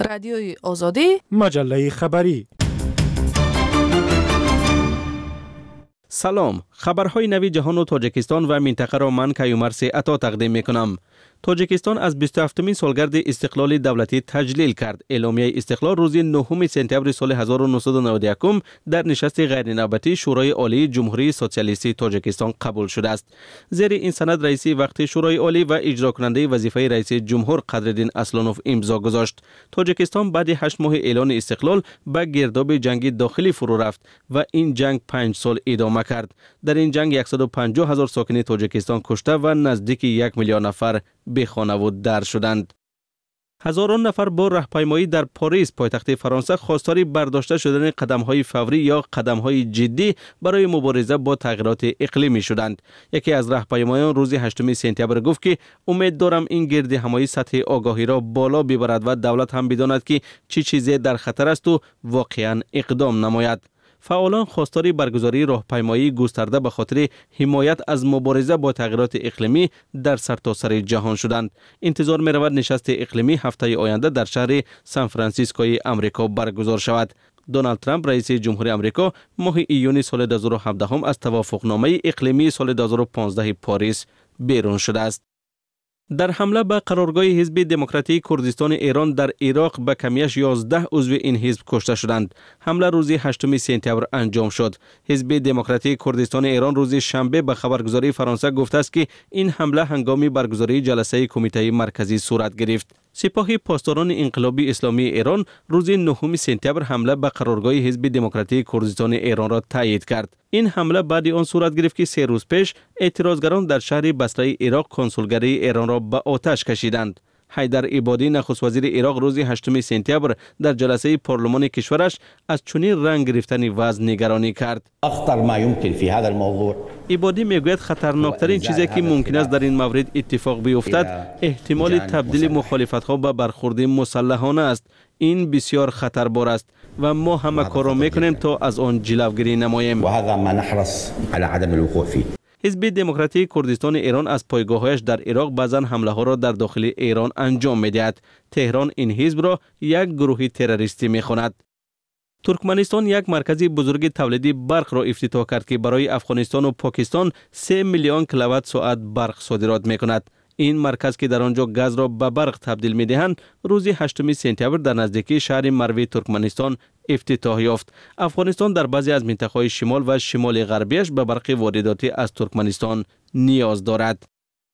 رادیوی آزادی، مجله خبری. سلام، خبرهای نوی جهان و تاجیکستان و منطقه را من کیومرث عطا تقدیم میکنم. تاجیکستان از 27مین سالگرد استقلال دولتی تجلیل کرد. اعلامیه استقلال روز 9 سپتامبر سال 1991 در نشست غیرنوبتی شورای عالی جمهوری سوسیالیستی تاجیکستان قبول شده است. زیر این سند رئیس وقت شورای عالی و اجرا کننده وظیفه رئیس جمهور قدرالدین اصلانوف امضا گذاشت. تاجیکستان بعد 8 ماه اعلان استقلال به گرداب جنگ داخلی فرو رفت و این جنگ 5 سال ادامه کرد. در این جنگ 150,000 ساکن تاجیکستان کشته و نزدیک 1 میلیون نفر بی خانواده در شدند. هزاران نفر با راهپیمایی در پاریس پایتخت فرانسه خواستار برداشته شدن قدم‌های فوری یا قدم‌های جدی برای مبارزه با تغییرات اقلیمی شدند. یکی از راهپیمایان روز 8 سپتامبر گفت که امید دارم این گرد همایی سطح آگاهی را بالا ببرد و دولت هم بداند که چه چیزی در خطر است و واقعاً اقدام نماید. فعالان خواستار برگزاری راهپیمایی گسترده به خاطر حمایت از مبارزه با تغییرات اقلیمی در سرتاسر جهان شدند. انتظار می رود نشست اقلیمی هفته آینده در شهر سان فرانسیسکوی امریکا برگزار شود. دونالد ترامپ رئیس جمهوری امریکا ماه ایون سال 2017 از توافقنامه اقلیمی سال 2015 پاریس بیرون شده است. در حمله به قرارگاه حزب دموکراتیک کردستان ایران در عراق به کمیش 11 عضو این حزب کشته شدند. حمله روز 8 سپتامبر انجام شد. حزب دموکراتیک کردستان ایران روز شنبه به خبرگزاری فرانسه گفته است که این حمله هنگام برگزاری جلسه کمیته مرکزی صورت گرفت. سپاه پاسداران انقلابی اسلامی ایران روز 9 سپتامبر حمله به قرارگاه حزب دموکراتیک کردستان ایران را تایید کرد. این حمله بعد آن صورت گرفت که 3 روز پیش اعتراضگران در شهر بصره عراق کنسولگری ایران را به آتش کشیدند. حیدر عبادی نخست وزیر عراق روز 8 سپتامبر در جلسه پارلمان کشورش از چنین رنگ گرفتن وضع نگرانی کرد. اخطر ما يمكن في هذا الموضوع عبادی میگوید خطرناکترین چیزی که ممکن است در این مورد اتفاق بیفتد احتمال تبدیل مخالفت‌ها به برخورد مسلحانه است. این بسیار خطربار است و ما همه کار را میکنیم تا از آن جلوگیری نماییم. و هذا ما نحرص على عدم الوقوع فيه. حزب دموکراتیک کردستان ایران از پایگاه‌هایش در عراق بعضاً حمله‌ها را در داخل ایران انجام می‌دهد. تهران این حزب را یک گروه تروریستی می‌خواند. ترکمنستان یک مرکز بزرگ تولید برق را افتتاح کرد که برای افغانستان و پاکستان 3 میلیون کیلووات ساعت برق صادرات می‌کند. این مرکز که در آنجا گاز را به برق تبدیل می‌دهند روز 8 سپتامبر در نزدیکی شهر مروی ترکمنستان افتتاح یافت. افغانستان در بعضی از مناطق شمال و شمال غربیش به برق وارداتی از ترکمنستان نیاز دارد.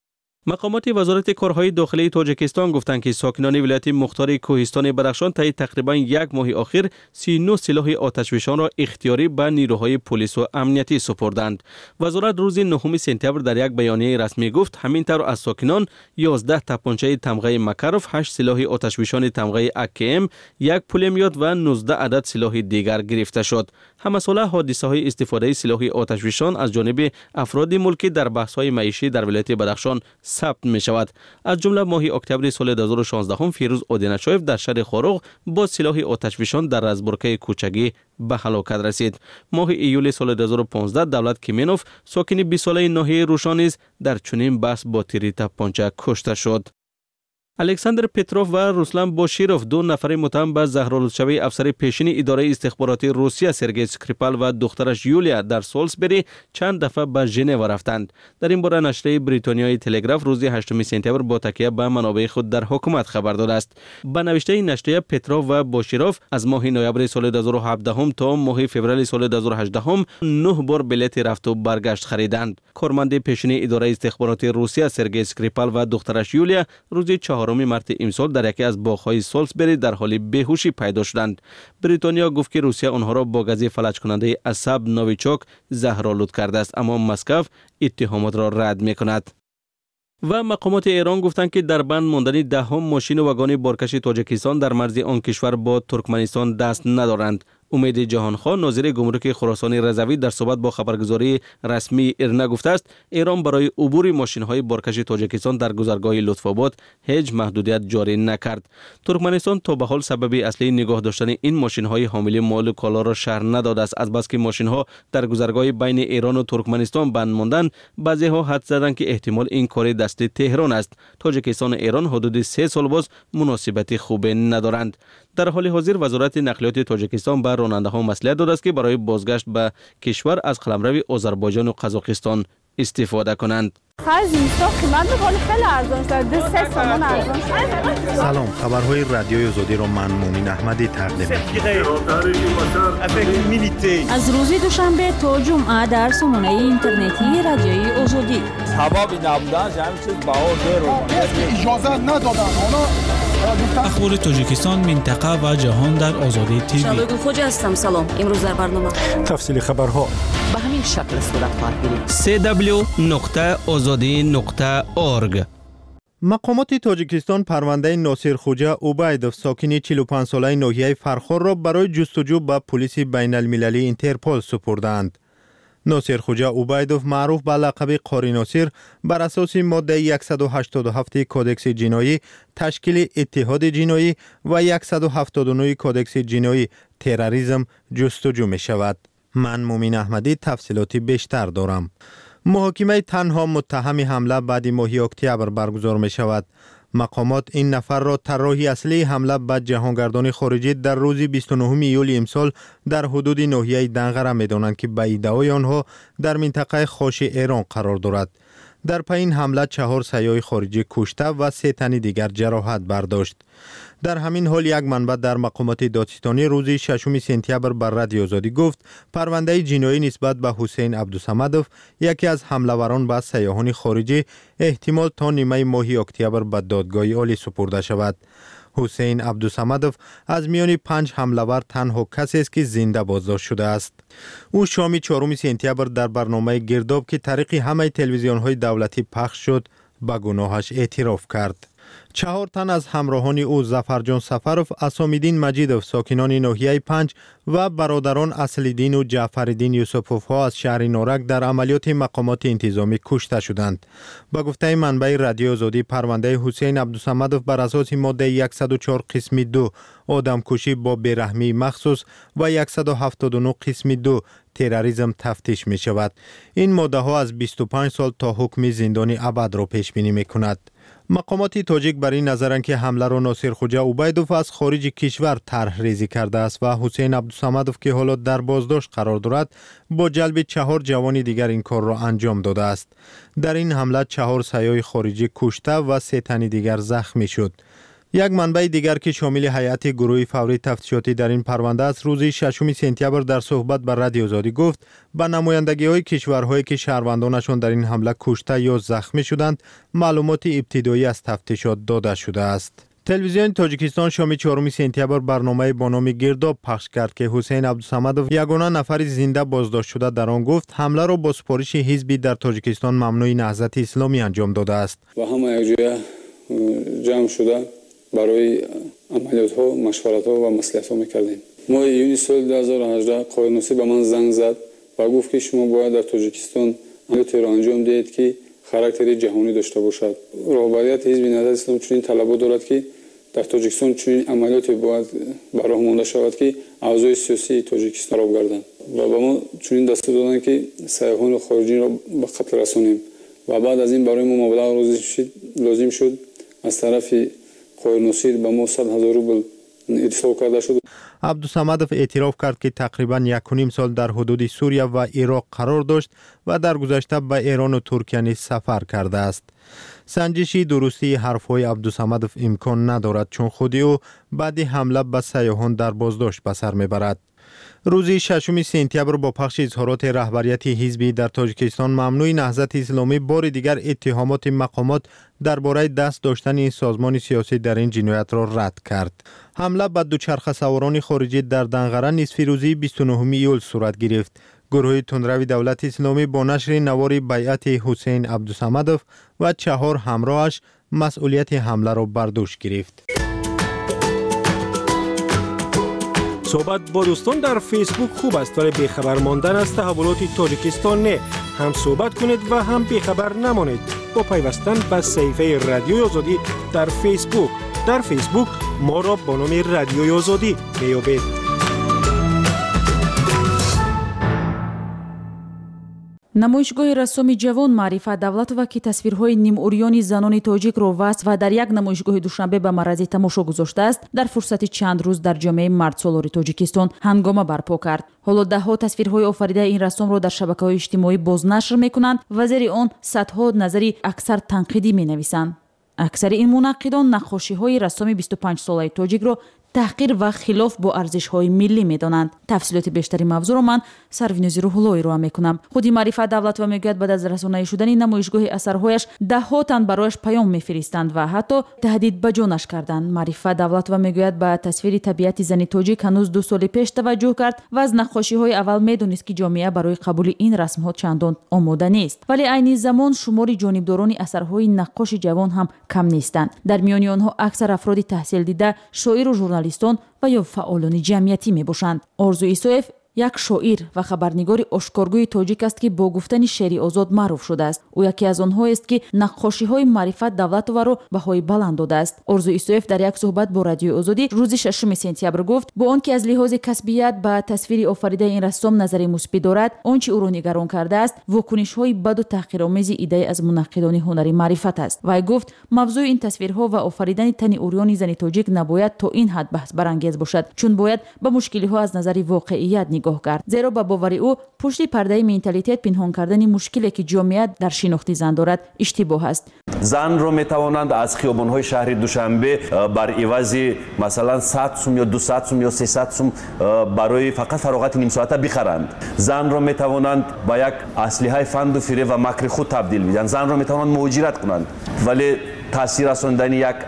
مقامات وزارت کارهای داخلی تاجیکستان گفتند که ساکنان ولایت مختار کوهستان بدخشان طی تقریباً یک ماه اخیر 39 سلاح آتشفشان را اختیاری به نیروهای پلیس و امنیتی سپردند. وزارت روز 9 سپتامبر در یک بیانیه رسمی گفت همینطور از ساکنان 11 تپانچه تمغه مکروف، 8 سلاح آتشفشان تمغه AKM، 1 پولمیات و 19 عدد سلاح دیگر گرفته شد. همساله حادثه‌های استفاده سلاح آتشفشان از جانب افراد ملکی در بحث‌های معیشی در ولایت بدخشان ثبت می شود. از جمله ماه اکتبر سال 2016 فیروز اودینچایف در شهر خاروغ با سلاح آتشفشان در رزبورکه کوچگی به هلاکت رسید. ماه ایول سال 2015 دولت کیمینوف ساکن 20 ساله ناحیه روشان نیز در چنین بحث با تیر تپانچه کشته شد. الکساندر پتروف و روسلان باشیروف، 2 نفر متهم به زهرآلود افسر پیشین اداره استخباراتی روسیه سرگئی اسکریپال و دخترش یولیا در سالزبری چند دفعه به ژنو رفتند. در این باره نشریه بریتانیای تلگراف روز 8 سپتامبر با تکیه به منابع خود در حکومت خبر داده است. به نوشته این نشریه پتروف و باشیروف از ماه نوامبر سال 2017 تا ماه فوریه سال 2018 9 بار بلیط رفت و برگشت خریدند. کارمند پیشین اداره استخباراتی روسیه سرگئی اسکریپال و دخترش یولیا روز 4 مارس امسال در یکی از باغ‌های سالزبری در حال بیهوشی پیدا شدند. بریتانیا گفت که روسیه آنها را با گاز فلج کننده عصب نوویچوک زهرآلود کرده است، اما مسکو اتهامات را رد می‌کند. و مقامات ایران گفتند که در بند ماندن 10 ماشین و واگن بارکش تاجیکستان در مرز آن کشور با ترکمنستان دست ندارند. امید جهانخواه ناظر گمرک خراسان رضوی در صحبت با خبرگزاری رسمی ایرنا گفته است ایران برای عبور ماشین‌های بارکش تاجیکستان در گذرگاه لطف‌آباد هیچ محدودیت جاری نکرد. ترکمنستان تا به حال سبب اصلی نگاه داشتن این ماشین‌های حامل مال و کالا را شرح نداده است. از بس که ماشین‌ها در گذرگاه بین ایران و ترکمنستان بند ماندند، بعضی‌ها حد زدند که احتمال این کار دست تهران است. تاجیکستان و ایران حدود 3 سال باز مناسبت خوب ندارند. در حال حاضر وزارت نقلیات تاجیکستان به راننده‌ها مصلحت داده است که برای بازگشت به کشور از قلمرو آذربایجان و قزاقستان استفاده کنند. سلام، خبرهای رادیوی آزادی را من مومن احمدی تقدیم می‌کنم. از روز دوشنبه تا جمعه در سامانه اینترنتی رادیوی آزادی. اخبار تاجیکستان، منطقه و جهان در آزادی تیوی. شادو خوج هستم. سلام. امروز در برنامه تفصیل خبرها به همین شکل صورت خواهد گرفت. www.azadi.org. مقامات تاجیکستان پرونده ناصر خوجا عبیدوف ساکن 45 ساله ناحیه فرخار را برای جستجو به پلیس بین المللی اینترپول سپردند. ناصر خوجا عبیدوف معروف به لقب قاری ناصر بر اساس ماده 187 کودکس جنایی تشکیل اتحاد جنایی و 179 کودکس جنایی تروریسم جستجو می شود. من مومن احمدی تفصیلاتی بیشتر دارم. محاکمه تنها متهم حمله بعد ماه اکتبر برگزار می شود. مقامات این نفر را طراح اصلی حمله به جهانگردان خارجی در روز 29 ایول امسال در حدود ناحیه دنغره می دانند که به ادعای آنها در منطقه خاش ایران قرار دارد. در پی این حمله 4 سیاح خارجی کشته و 3 تن دیگر جراحت برداشت. در همین حال یک منبع در مقامات دادستانی روز 6 سپتامبر بر رادیو آزادی گفت پرونده جنایی نسبت به حسین عبدالصمدوف یکی از حمله‌وران به سیاحان خارجی احتمال تا نیمه ماه اکتبر به دادگاه عالی سپرده شود. حسین عبدالصمدوف از میان 5 حمله‌ور تنها کسی است که زنده بازداشت شده است. او شام 4 سپتامبر در برنامه گرداب که طریق همه تلویزیون‌های دولتی پخش شد به گناهش اعتراف کرد. 4 تن از همراهان او ظفرجان سفروف، اسام‌الدین مجیدوف ساکنان ناحیه 5 و برادران اصل‌الدین و جعفرالدین یوسفوف ها از شهر نارک در عملیات مقامات انتظامی کشته شدند. با گفته منبع رادیو آزادی پرونده حسین عبدالصمدوف بر اساس ماده 104 قسم 2 آدمکشی با بیرحمی مخصوص و 179 قسم 2 تروریسم تفتیش می شود. این ماده ها از 25 سال تا حکم زندانی ابد را پیش بینی می کند. مقامات تاجیک بر این نظرند که حمله را ناصر خوجا عبیدوف از خارج کشور طرح ریزی کرده است و حسین عبدالصمدوف که حالا در بازداشت قرار دارد با جلب 4 جوان دیگر این کار را انجام داده است. در این حمله 4 سیاح خارجی کشته و 3 تن دیگر زخمی شد. یک منبع دیگر که شامل هیئت گروه فوری تفتیشاتی در این پرونده است روز 6 سپتامبر در صحبت با رادیو آزادی گفت به نمایندگی‌های کشورهایی که شهروندانشان در این حمله کشته یا زخمی شدند معلومات ابتدایی از تفتیشات داده شده است. تلویزیون تاجیکستان شام 4 سپتامبر برنامه با نام گرداب پخش کرد که حسین عبدالصمدوف یگانه نفر زنده بازداشت شده در آن گفت حمله را با سپارش حزبی در تاجیکستان ممنوع نهضت اسلامی انجام داده است. و همه یک جای جمع شده برای عملیات ها مشورت ها و مصلحت ها میکردیم. ما ایونی سال 2018 قاری ناصر به من زنگ زد و گفت که شما باید در تاجیکستان عملیاتی را انجام دهید که خاراکتر جهانی داشته باشد. رهبریت حزب نهضت اسلامی چنین طلب دارد که در تاجیکستان چنین عملیاتی باید براه مانده شود که اعضای سیاسی تاجیکستان را بگردند و به ما چنین دستور دادند که سیاحان خارجی را به قتل رسانیم و بعد از این برای ما مبلغ لازم شد از طرف قاری ناصر به ما 100,000 روبل ارسال کرده شد. عبدالصمدوف اعتراف کرد که تقریباً 1.5 سال در حدود سوریه و عراق قرار داشت و در گذشته به ایران و ترکیه نیز سفر کرده است. سنجش درستی حرفهای عبدالصمدوف امکان ندارد چون خود او بعد حمله به سیاحان در بازداشت به سر میبرد. روز 6 سپتامبر با پخش اظهارات رهبریت حزبی در تاجیکستان ممنوع نهضت اسلامی بار دیگر اتهامات مقامات درباره دست داشتن این سازمان سیاسی در این جنایت را رد کرد. حمله به دوچرخه سواران خارجی در دنغره نصف روزی 29 ایول صورت گرفت. گروه تندروی دولت اسلامی با نشر نوار بیعت حسین عبدالصمدوف و 4 همراهش مسئولیت حمله را بر دوش گرفت. صحبت با دوستان در فیسبوک خوب است ولی بیخبر ماندن از تحولات تاجیکستان نه. هم صحبت کنید و هم بیخبر نمانید با پیوستن به صفحه رادیوی آزادی در فیسبوک. در فیسبوک ما را با نام رادیوی آزادی میابید. намоишгоҳи рассоми ҷавон маърифат давлатова ки тасвирҳои нимӯриёни занони тоҷикро васф ва дар як намоишгоҳи душанбе ба маърази тамошо гузоштааст, дар фурсати чанд рӯз дар ҷомеаи мардсолори тоҷикистон ҳангома барпо кард. ҳоло даҳҳо тасвирҳои офаридаи ин рассомро дар шабакаҳои иҷтимоӣ бознашр мекунанд ва зери он садҳо назари аксар танқидӣ менависанд. аксари ин мунаққидон наққошиҳои рассоми 25-солаи тоҷикро таҳқир ва хилоф бо арзишҳои миллӣ медонанд. тафсилоти бештари мавзӯъро ман Сарвинози Рӯҳуллоҳ ироа мекунам. худи Маърифат Давлатова мегӯяд баъд аз расонаӣ шудани намоишгоҳи асарҳояш даҳҳо тан барояш паём мефиристанд ва ҳатто таҳдид ба ҷонаш карданд. Маърифат Давлатова мегӯяд ба тасвири табиати зани тоҷик ҳанӯз 2 соли пеш таваҷҷӯҳ кард ва аз наққошиҳои аввал медонист ки ҷомеа барои қабули ин расмҳо чандон омода нест. вале айни замон шумори ҷонибдорони асарҳои наққоши ҷавон ҳам кам нестанд. дар миёни онҳо аксар афроди таҳсилдида, шоиру журналистон ва ё фаъолони ҷамъиятӣ мебошанд. Орзу Исоев як шоир ва хабарнигори ошкоргӯи тоҷик аст ки бо гуфтани шеъри озод маъруф шудааст. ӯ яке аз онҳоест ки наққошиҳои Маърифат Давлатоваро баҳои баланд додааст. Орзу Исоев дар як суҳбат бо Радиои Озодӣ рӯзи 6 сентябр гуфт бо он ки аз лиҳози касбият ба тасвири офаридаи ин рассом назари мусбит дорад, он чи ӯро нигарон кардааст вокунишҳои баду таҳқиромези иддаи аз мунаққидони ҳунари маърифат аст. вай гуфт мавзӯи ин тасвирҳо ва офаридани тани урёни зани тоҷик набояд то ин ҳад баҳсбарангез бошад, чун бояд ба мушкилиҳо аз назари воқеият нигоҳ кард. зеро ба бовари ӯ пушти пардаи менталитет пинҳон кардани мушкиле ки ҷомеа дар шинохти зан дорад иштибоҳ аст. занро метавонанд аз хиёбонҳои шаҳри Душанбе бар ивази масалан 100 сум ё 200 сум ё 300 сум барои фақат фароғати нимсоата бихаранд. занро метавонанд ба як аслиҳаи фанду фиреб ва макри худ табдил бидиҳанд. занро метавонанд муҳоҷират кунанд. вале таъсир расондани як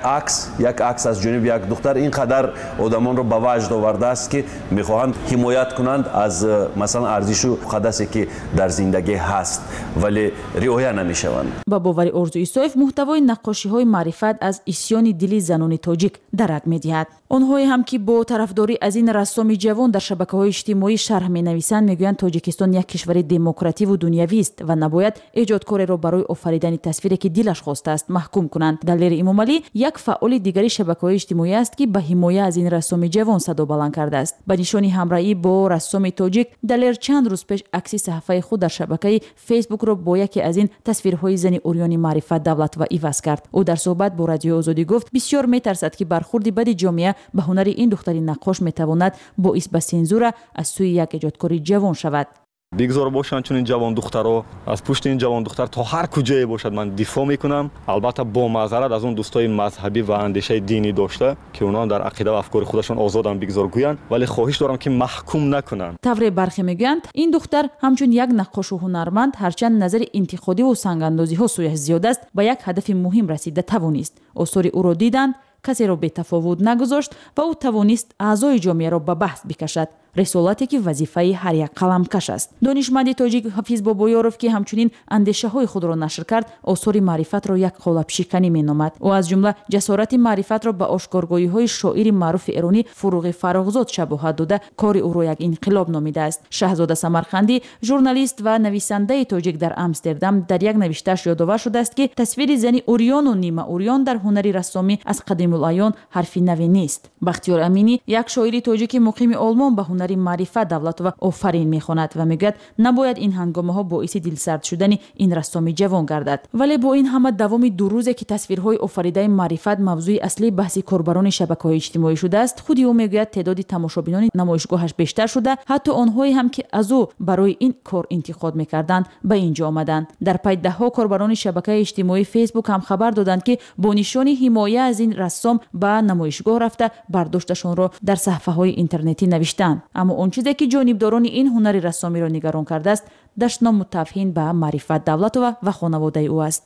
акс аз ҷониби як духтар ин қадар одамонро ба ваҷд овардааст ки мехоҳанд ҳимоят кунанд аз масалан арзишу муқаддасе ки дар зиндагӣ ҳаст, вале риоя намешаванд. ба бовари Орзу Исоев муҳтавои наққошиҳои маърифат аз исьёни дили занони тоҷик дарак медиҳад. онҳое ҳам ки бо тарафдорӣ аз ин рассоми ҷавон дар шабакаҳои иҷтимоӣ шарҳ менависанд мегӯянд тоҷикистон як кишвари демокративу дунявист ва набояд эҷодкореро барои офаридани тасвире ки дилаш хостааст маҳкум кунанд. Далери Имомалӣ як фаъоли дигари шабакаҳои иҷтимоӣ аст ки ба ҳимоя аз ин рассоми ҷавон садо баланд кардааст. ба нишони ҳамраҳӣ бо рассоми тоҷик Далер чанд рӯз пеш акси саҳифаи худ дар шабакаи фейсбукро бо яке аз ин тасвирҳои зани урёни Маърифат Давлатова иваз кард. ӯ дар суҳбат бо Радиои Озодӣ гуфт бисёр метарсад ки бархурди бади ҷомеа ба ҳунари ин духтари наққош метавонад боис ба сензура аз сӯи як эҷодкори ҷавон шавад. бигзор бошанд чунин ҷавон духтаро аз пушти ин ҷавон духтар то ҳар куҷое бошад ман дифоъ мекунам, албатта бо маъзарат аз он дӯстои мазҳабӣ ва андешаи динӣ дошта ки онҳо дар ақида ва афкори худашон озоданд бигзор гӯянд, вале хоҳиш дорам ки маҳкум накунанд. тавре бархе мегӯянд ин духтар ҳамчун як наққошу ҳунарманд ҳарчанд назари интиқодиву сангандозиҳо сӯяш зиёд аст ба як ҳадафи муҳим расида тавонист. осори ӯро диданд, касеро бетафовут нагузошт ва ӯ тавонист аъзои ҷомеаро ба баҳс бикашад. рисолате ки вазифаи ҳар як қаламкаш аст. донишманди тоҷик Ҳафиз Бобоёров ки ҳамчунин андешаҳои худро нашр кард, осори маърифатро як қолабшиканӣ меномад. ӯ аз ҷумла ҷасорати маърифатро ба ошкоргоҳиҳои шоири маъруфи эронӣ Фуруғи Фарохзод шабоҳат дода кори ӯро як инқилоб номидааст. Шаҳзода Самарқандӣ журналист ва нависандаи тоҷик дар Амстердам дар як навиштааш ёдовар шудааст ки тасвири зани урёну нима урён дар ҳунари рассомӣ аз қадимулаён ҳарфи наве нест. Бахтиёр Аминӣ як шоири тоҷики муқими Олмон ба ҳунари Маърифат Давлатова офарин мехонад ва мегӯяд набояд ин ҳангомаҳо боиси дилсард шудани ин рассоми ҷавон гардад. вале бо ин ҳама давоми ду рӯзе ки тасвирҳои офаридаи Маърифат мавзӯи аслии баҳси корбарони шабакаҳои иҷтимоӣ шудааст, худи ӯ мегӯяд теъдоди тамошобинони намоишгоҳаш бештар шуда, ҳатто онҳое ҳам ки аз ӯ барои ин кор интиқод мекарданд ба ин ҷо омаданд. дар пай даҳҳо корбарони шабакаи иҷтимоии Фейсбук ҳам хабар доданд ки бо нишони ҳимоя аз ин рассом ба намоишгоҳ рафта бардошташонро дар саҳифаҳои интернетӣ навиштаанд. аммо он чизе ки ҷонибдорони ин ҳунари рассомиро нигарон кардааст даштному тавҳин ба Маърифат Давлатова ва хонаводаи ӯ аст.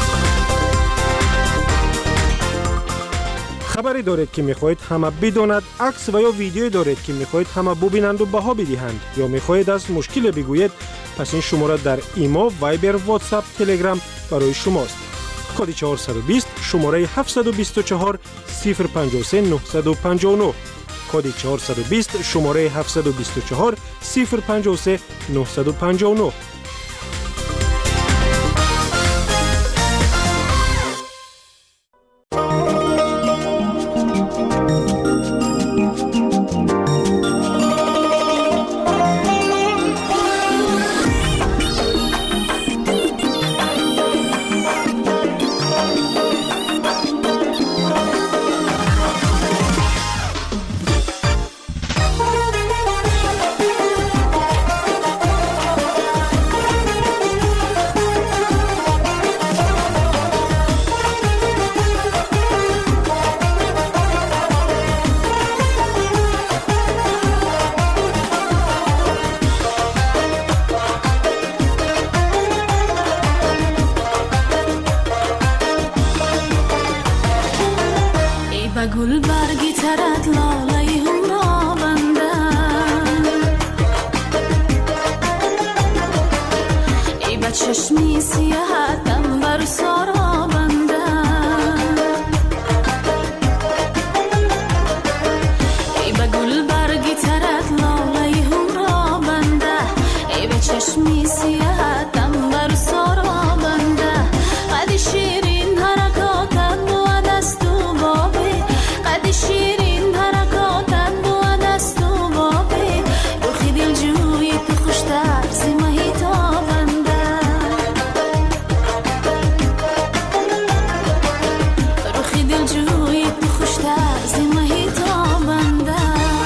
хабаре доред ки мехоҳед ҳама бидонад, акс ва ё видеое доред ки мехоҳед ҳама бубинанду баҳо бидиҳанд ё мехоҳед аз мушкиле бигӯед, пас ин шумора дар имо, вайбер, ватсап, телеграм барои шумост. коди 420 шумораи 724 053 959 کد 420 شماره 724 053 959. گل برگی ترد لاله هم را بنده ای با چشمی سیاحتم بر سارا بنده ای با گل برگی ترد لاله هم را بنده ای با چشمی سیاحتم بر سارا بنده قد شیرین حرکاتم و دست و بابه قد شیرین حرکاتت بود از تو بابه روخی دل جوی تو خوشتر زی مهی تابنده روخی دل جوی تو خوشتر زی مهی تابنده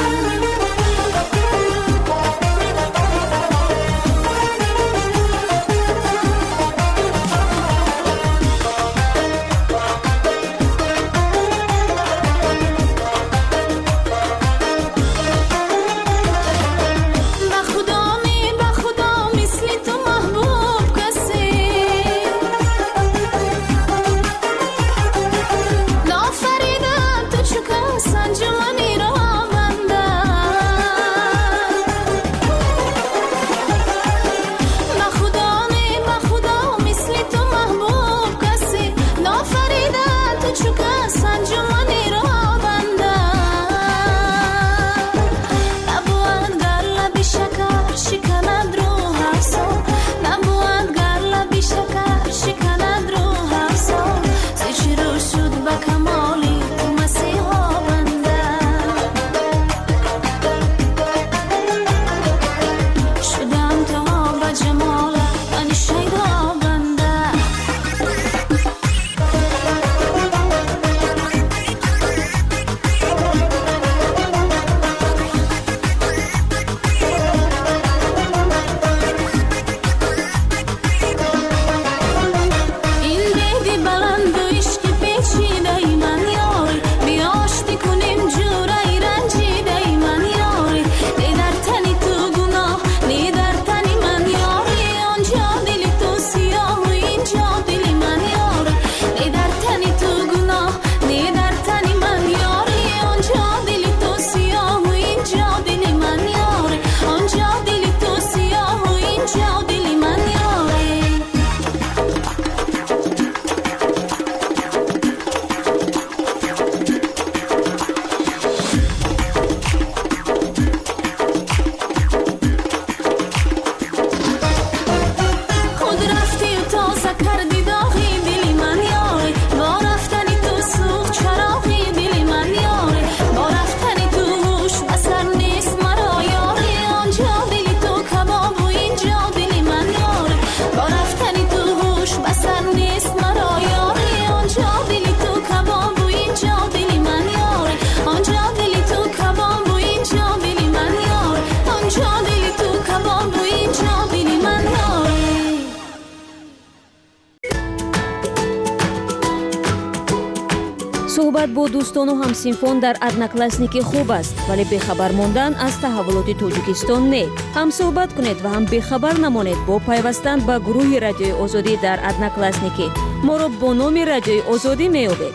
صحبت با دوستان و همسینفون در ادناکلاسنیکی خوب است، ولی بخبر ماندن از تحولات تاجیکستان نه. هم صحبت کنید و هم بخبر نمانید با پیوستن به گروه رادیوی آزادی در ادناکلاسنیکی. ما را با نام رادیوی آزادی می‌یابید.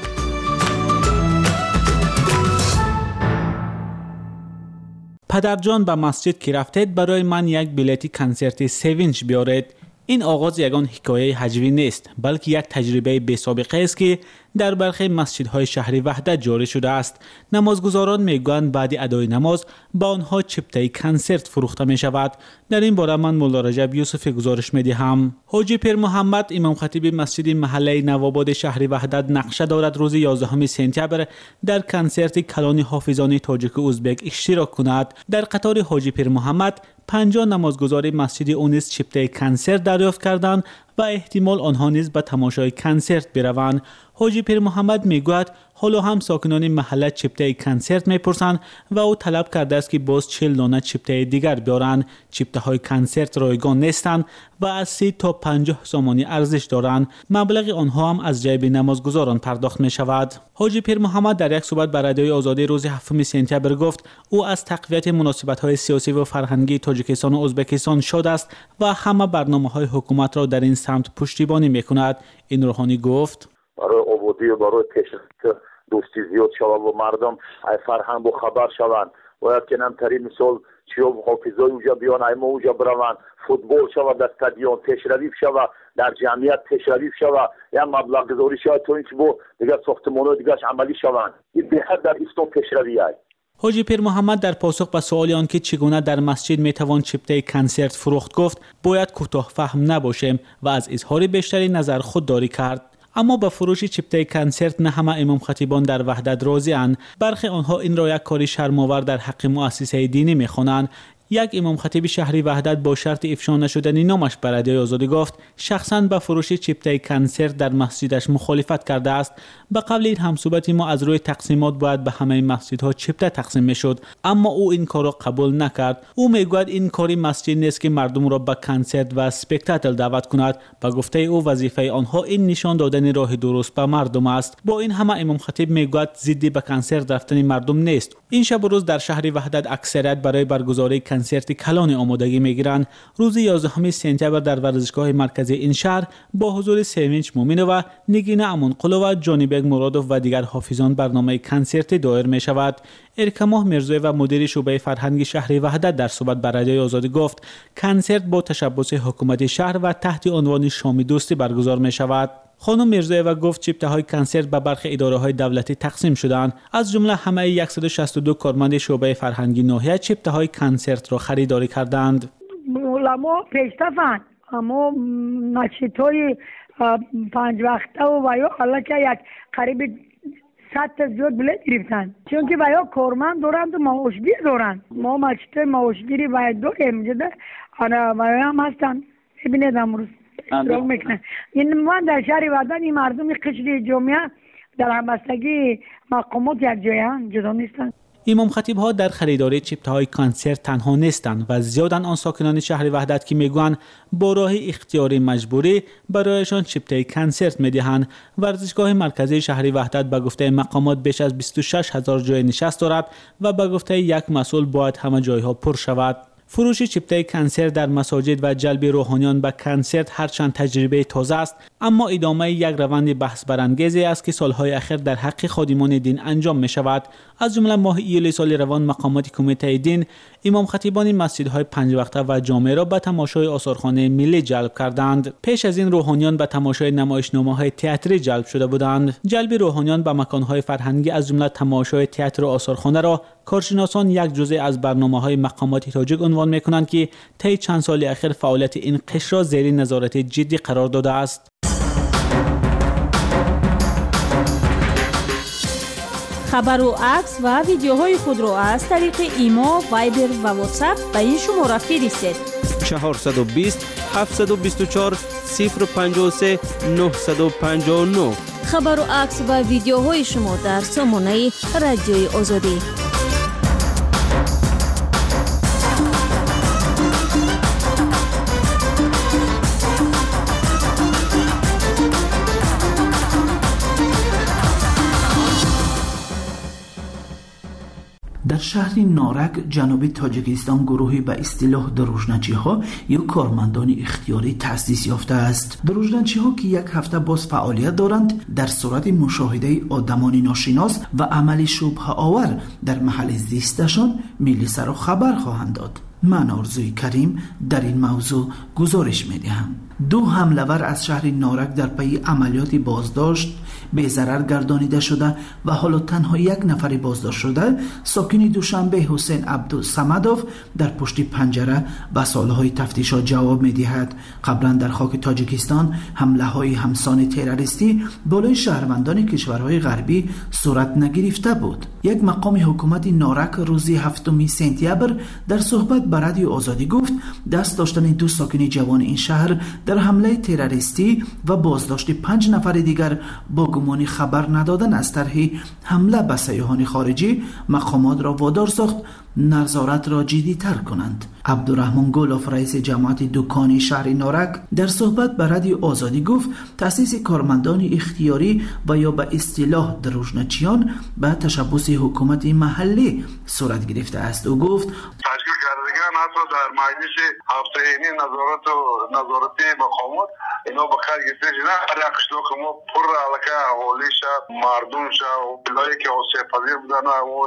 پدرجان به مسجد که رفتید برای من یک بلیت کنسرت سوینچ بیارید. این آغاز یگان حکایه هجوی نیست، بلکه یک تجربه بی سابقه است که در برخی مسجدهای شهر وحدت جاری شده است. نمازگزاران میگویند بعد ادای نماز با آنها چپتای کنسرت فروخته می شود. در این باره من مولا رجب یوسفی گزارش می دهم. حاجی پیر محمد امام خطیب مسجد محله نواباد شهر وحدت نقشه دارد روز 11 سپتامبر در کنسرت کلان حافظان تاجیک و ازبک اشتراک کند. در قطار حاجی پیر محمد 50 نمازگزار مسجد او نیز چپتای کنسرت دریافت کردند و احتمال آنها نیز به تماشای کنسرت بروند. حاجی پیر محمد میگوید حالا هم ساکنان محله چپتای کنسرت میپرسند و او طلب کرده است که باز 40 دانه چپتای دیگر بیارند. چپته های کنسرت رایگان نیستند و از 30 تا 50 سامانی ارزش دارند. مبلغ آنها هم از جیب نمازگزاران پرداخت می شود. حاجی پیر محمد در یک صحبت بر رادیوی آزادی روز 7 سپتامبر گفت او از تقویت مناسبت های سیاسی و فرهنگی تاجیکستان و ازبکستان شاد است و همه برنامه های حکومت را در این سمت پشتیبانی می کند. این روحانی گفت برای آبادی و برای پیشرفت دوستی زیاد شود و مردم ای فرهنگ و خبر شوند. باید که نمترین مثال چیو حافظای اوجا بیان ای ما اوجا بروند، فوتبال شود در استادیوم پیشروی شود، در جمعیت پیشروی شود، یا مبلغ گذاری شود تا اینکه با دیگر ساختمان‌ها دیگرش عملی شوند. این به حد در اسلام پیشروی است. حاجی پیر محمد در پاسخ به سوال آنکه چگونه در مسجد میتوان چپتای کنسرت فروخت گفت باید کوتاه فهم نباشیم و از اظهار بیشتری نظر خودداری کرد. اما با فروش چپتای کنسرت نه همه امام خطیبان در وحدت راضی اند. برخی آنها این را یک کاری شرم‌آور در حق مؤسسه دینی می‌خوانند. یک امام خطیب شهری وحدت با شرط افشا نشدن نامش بر رادیوی آزادی گفت شخصاً به فروش چپتای کنسرت در مسجدش مخالفت کرده است. به قبل این همصحبت ما از روی تقسیمات باید به همه مسجدها چپته تقسیم میشد، اما او این کار را قبول نکرد. او میگوید این کاری مسجد نیست که مردم را به کنسرت و اسپکتاتل دعوت کند. به گفته او وظیفه آنها این نشان دادن راه درست به مردم است. با این همه امام خطیب میگوید ضد به کنسرت رفتن مردم نیست. این شب و روز در شهر وحدت اکثریت برای برگزاری کنسرت کلان آمادگی میگیرند. روز 11 سپتامبر در ورزشگاه مرکزی این شهر با حضور سیوینچ مومینووا، نگین امانقلو و جانیبگ مرادوف و دیگر حافظان برنامه کنسرت دایر می شود. ارکماه مرزوی و مدیر شعبه فرهنگی شهر وحدت در صحبت بر رادیوی آزادی گفت کنسرت با تشبث حکومت شهر و تحت عنوان شام دوستی برگزار می شود. خانم میرزایوا گفت چپته های کنسرت به برخی اداره های دولتی تقسیم شدند. از جمله همه 162 کارمند شعبه فرهنگی ناحیه چپته های کنسرت را خریداری کردند. علما پیشرفتند، اما مسجدهای 5 وقته و یا حالا که یک قریب 100 تا زیاد بلیط گرفتند، چون که یا کارمند دارند و معاشگیر دارند. ما مسجد معاشگیری باید داریم جده و هم هستند. ببینید امروز اشتراک میکنن. این من در شهر وحدت این مردم قشر جامعه در همبستگی مقامات یک جای هستند، جدا نیستند. امام خطیب ها در خریداری چپته های کنسرت تنها نیستند و زیادن آن ساکنان شهر وحدت که میگویند با راه اختیاری مجبوری برایشان چپته کنسرت میدهند. ورزشگاه مرکزی شهر وحدت به گفته مقامات بیش از 26,000 جای نشست دارد و به گفته یک مسئول باید همه جایها پر شود. فروش چپته کنسرت در مساجد و جلب روحانیان به کنسرت هرچند تجربه تازه است، اما ادامه یک روند بحث برانگیزی است که سالهای اخیر در حق خادمان دین انجام می شود. از جمله ماه ایول سال روان مقامات کمیته دین امام خطیبان مسجدهای 5 وقته و جامع را به تماشای آثارخانه ملی جلب کردند. پیش از این روحانیان به تماشای نمایشنامه‌های تئاتری جلب شده بودند. جلب روحانیان به مکانهای فرهنگی از جمله تماشای تئاتر و آثارخانه را کارشناسان یک جزء از برنامه‌های مقامات تاجیک عنوان می‌کنند که طی چند سال اخیر فعالیت این قشر را زیر نظارت جدی قرار داده است. خبر و عکس و ویدیوهای خود را از طریق ایما، وایبر و واتساپ به این شماره فرستید: 420 724 053 959. خبر و عکس و ویدیوهای شما در سامانه رادیوی آزادی. در شهر نارک جنوب تاجیکستان گروهی به اصطلاح دروژنچی ها یا کارمندان اختیاری تأسیس یافته است. دروژنچی ها که یک هفته باز فعالیت دارند در صورت مشاهده آدمان ناشناس و عمل شبهه آور در محل زیستشان ملیسه را خبر خواهند داد. من آرزوی کریم در این موضوع گزارش می دهم. 2 حمله‌ور از شهر نارک در پی عملیات بازداشت به ضرر گردانیده شده و حالا تنها 1 نفر بازداشت شده ساکن دوشنبه حسین عبدالصمدوف در پشت پنجره به سالهای تفتیشات جواب می‌دهد. قبلا در خاک تاجیکستان حمله‌های همسان تروریستی بالای شهروندان کشورهای غربی صورت نگرفته بود. یک مقام حکومت نارک روز 7 سپتامبر در صحبت با رادیو آزادی گفت دست داشتن 2 ساکن جوان این شهر در حمله تروریستی و بازداشت 5 نفر دیگر با گمان خبر ندادن از طرح حمله به سیاحان خارجی مقامات را وادار ساخت نظارت را جدی تر کنند. عبدالرحمن گلوف رئیس جماعت دکانی شهر نارک در صحبت با رادیو آزادی گفت تأسیس کارمندان اختیاری و یا به اصطلاح دروژنچیان به تشبث حکومت محلی صورت گرفته است. او گفت تشکیل کردگان حتی در مجلس هفته اینی نظارتی مقامات اینا به کار گرفته شدن. هر یک قشتو که ما پر علاقه اهالی شد مردم شد و بلایی که آسیب پذیر بودن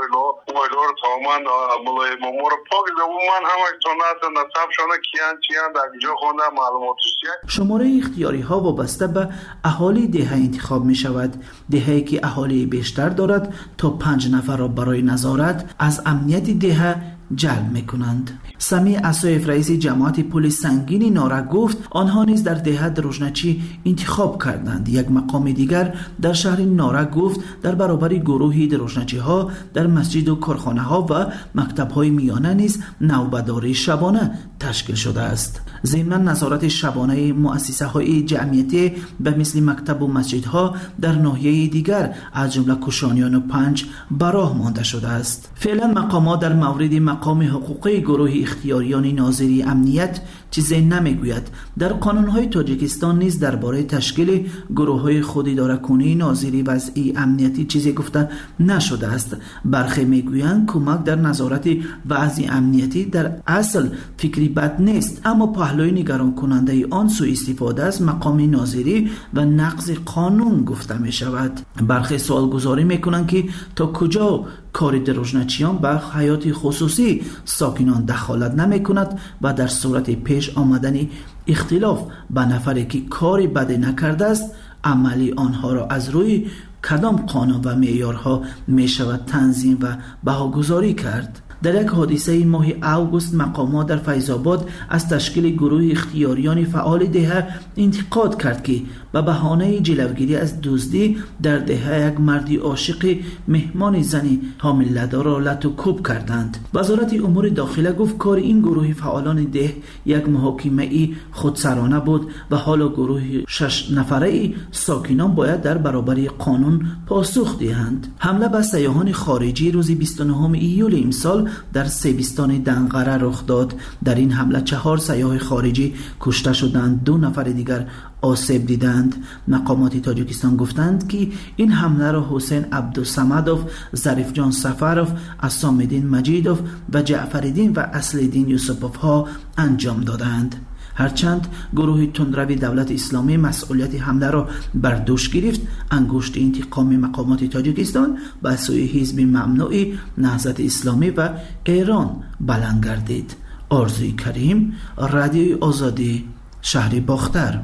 اویلو رو تماما ملای مامور پاک من همه تونات نصب شده چیان در اینجا خونده معلوماتش چیه. شماره اختیاری ها وابسته به اهالی دهه انتخاب می شود. دهه‌ای که اهالی بیشتر دارد تا 5 نفر را برای نظارت از امنیت دهه جلب میکنند. سمیع اسایف رئیس جماعت پلیس سنگین نارک گفت آنها نیز در دهه دروژنچی انتخاب کردند. یک مقام دیگر در شهر نارک گفت در برابر گروهی دروژنچی ها در مسجد و کارخانه ها و مکتب های میانه نیز نوبتداری شبانه تشکیل شده است. ضمن نظارت شبانه مؤسسه های جمعیتی به مثل مکتب و مسجد ها در ناحیه دیگر از جمله کوشانیان و پنج براه مانده شده است. فعلا مقامات در مورد مقام حقوقی گروه اختیاریان ناظری امنیت چیزی نمیگوید. در قانون‌های تاجیکستان نیز درباره تشکیل گروه‌های خوداداره کنی ناظری وضعی امنیتی چیزی گفته نشده است. برخی میگویند کمک در نظارت وضعی امنیتی در اصل فکری بد نیست، اما پهلوی نگران کننده آن سوء استفاده از مقام ناظری و نقض قانون گفته می شود. برخی سوال گذاری میکنند که تا کجا کار دروژنچیان به حیات خصوصی ساکنان دخالت نمی کند و در صورت پیش آمدن اختلاف به نفری که کاری بده نکرده است عملی آنها را از روی کدام قانون و معیارها می شود تنظیم و بهاگذاری کرد. در یک حادثه ماه اوگوست مقامات در فیض‌آباد از تشکیل گروه اختیاریان فعال دهه انتقاد کرد که به بهانه جلوگیری از دزدی در دهه یک مردی عاشق مهمان زنی حامله‌دار را لط و کوب کردند. وزارت امور داخله گفت کار این گروه فعالان ده یک محاکمه خودسرانه بود و حالا گروه 6 نفره ساکنان باید در برابر قانون پاسخ دهند. حمله به سیاحان خارجی روز 29 ایول امسال در سیبستان دنقره رخ داد. در این حمله 4 سیاح خارجی کشته شدند، 2 نفر دیگر آسیب دیدند. مقامات تاجیکستان گفتند که این حمله را حسین عبدالصمدوف، ظریف جان سفروف، عصام‌الدین مجیدوف و جعفرالدین و اصل‌الدین یوسفوف ها انجام دادند. هرچند گروه تندروی دولت اسلامی مسئولیت حمله را بر دوش گرفت، انگشت انتقام مقامات تاجیکستان به سوی حزب ممنوع نهضت اسلامی و ایران بلند گردید. آرزوی کریم، رادیوی آزادی، شهر باختر.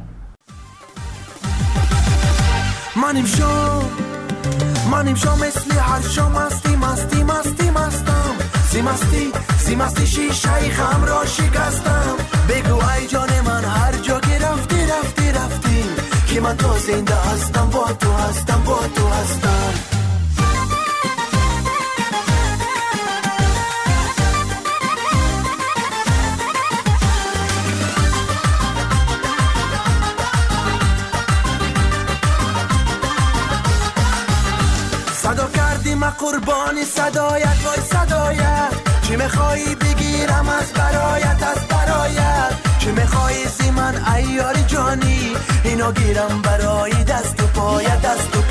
منیم شو مثل هر شو مستی شیشه خم را شکستم. بگو ای جان من هر جا که رفتی که من تو زنده هستم، با تو هستم. صدا کردیم قربانی صدایت، وای صدایت. چی میخوایی بگیرم از برایت چی میخوایی زی من ایاری جانی، اینو گیرم برای دست و پایت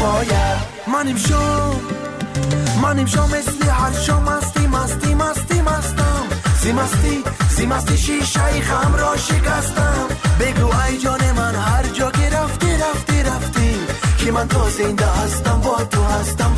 منیم شو مثل هر شو مستی شیشه خم را شکستم. بگو ای جان من هر جا که رفتی که من تو زنده هستم، با تو هستم.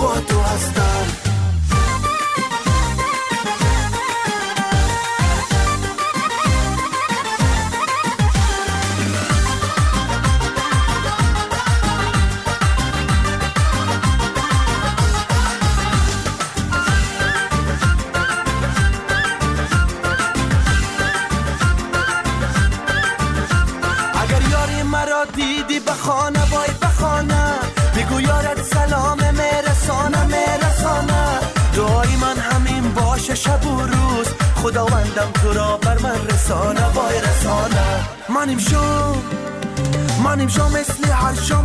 بخانه وای بخانه بگو یارت سلام میرسانه دعای من همین باشه شب و روز خداوندم تو را بر من رسانه وای رسانه منیم شو مثل هر شو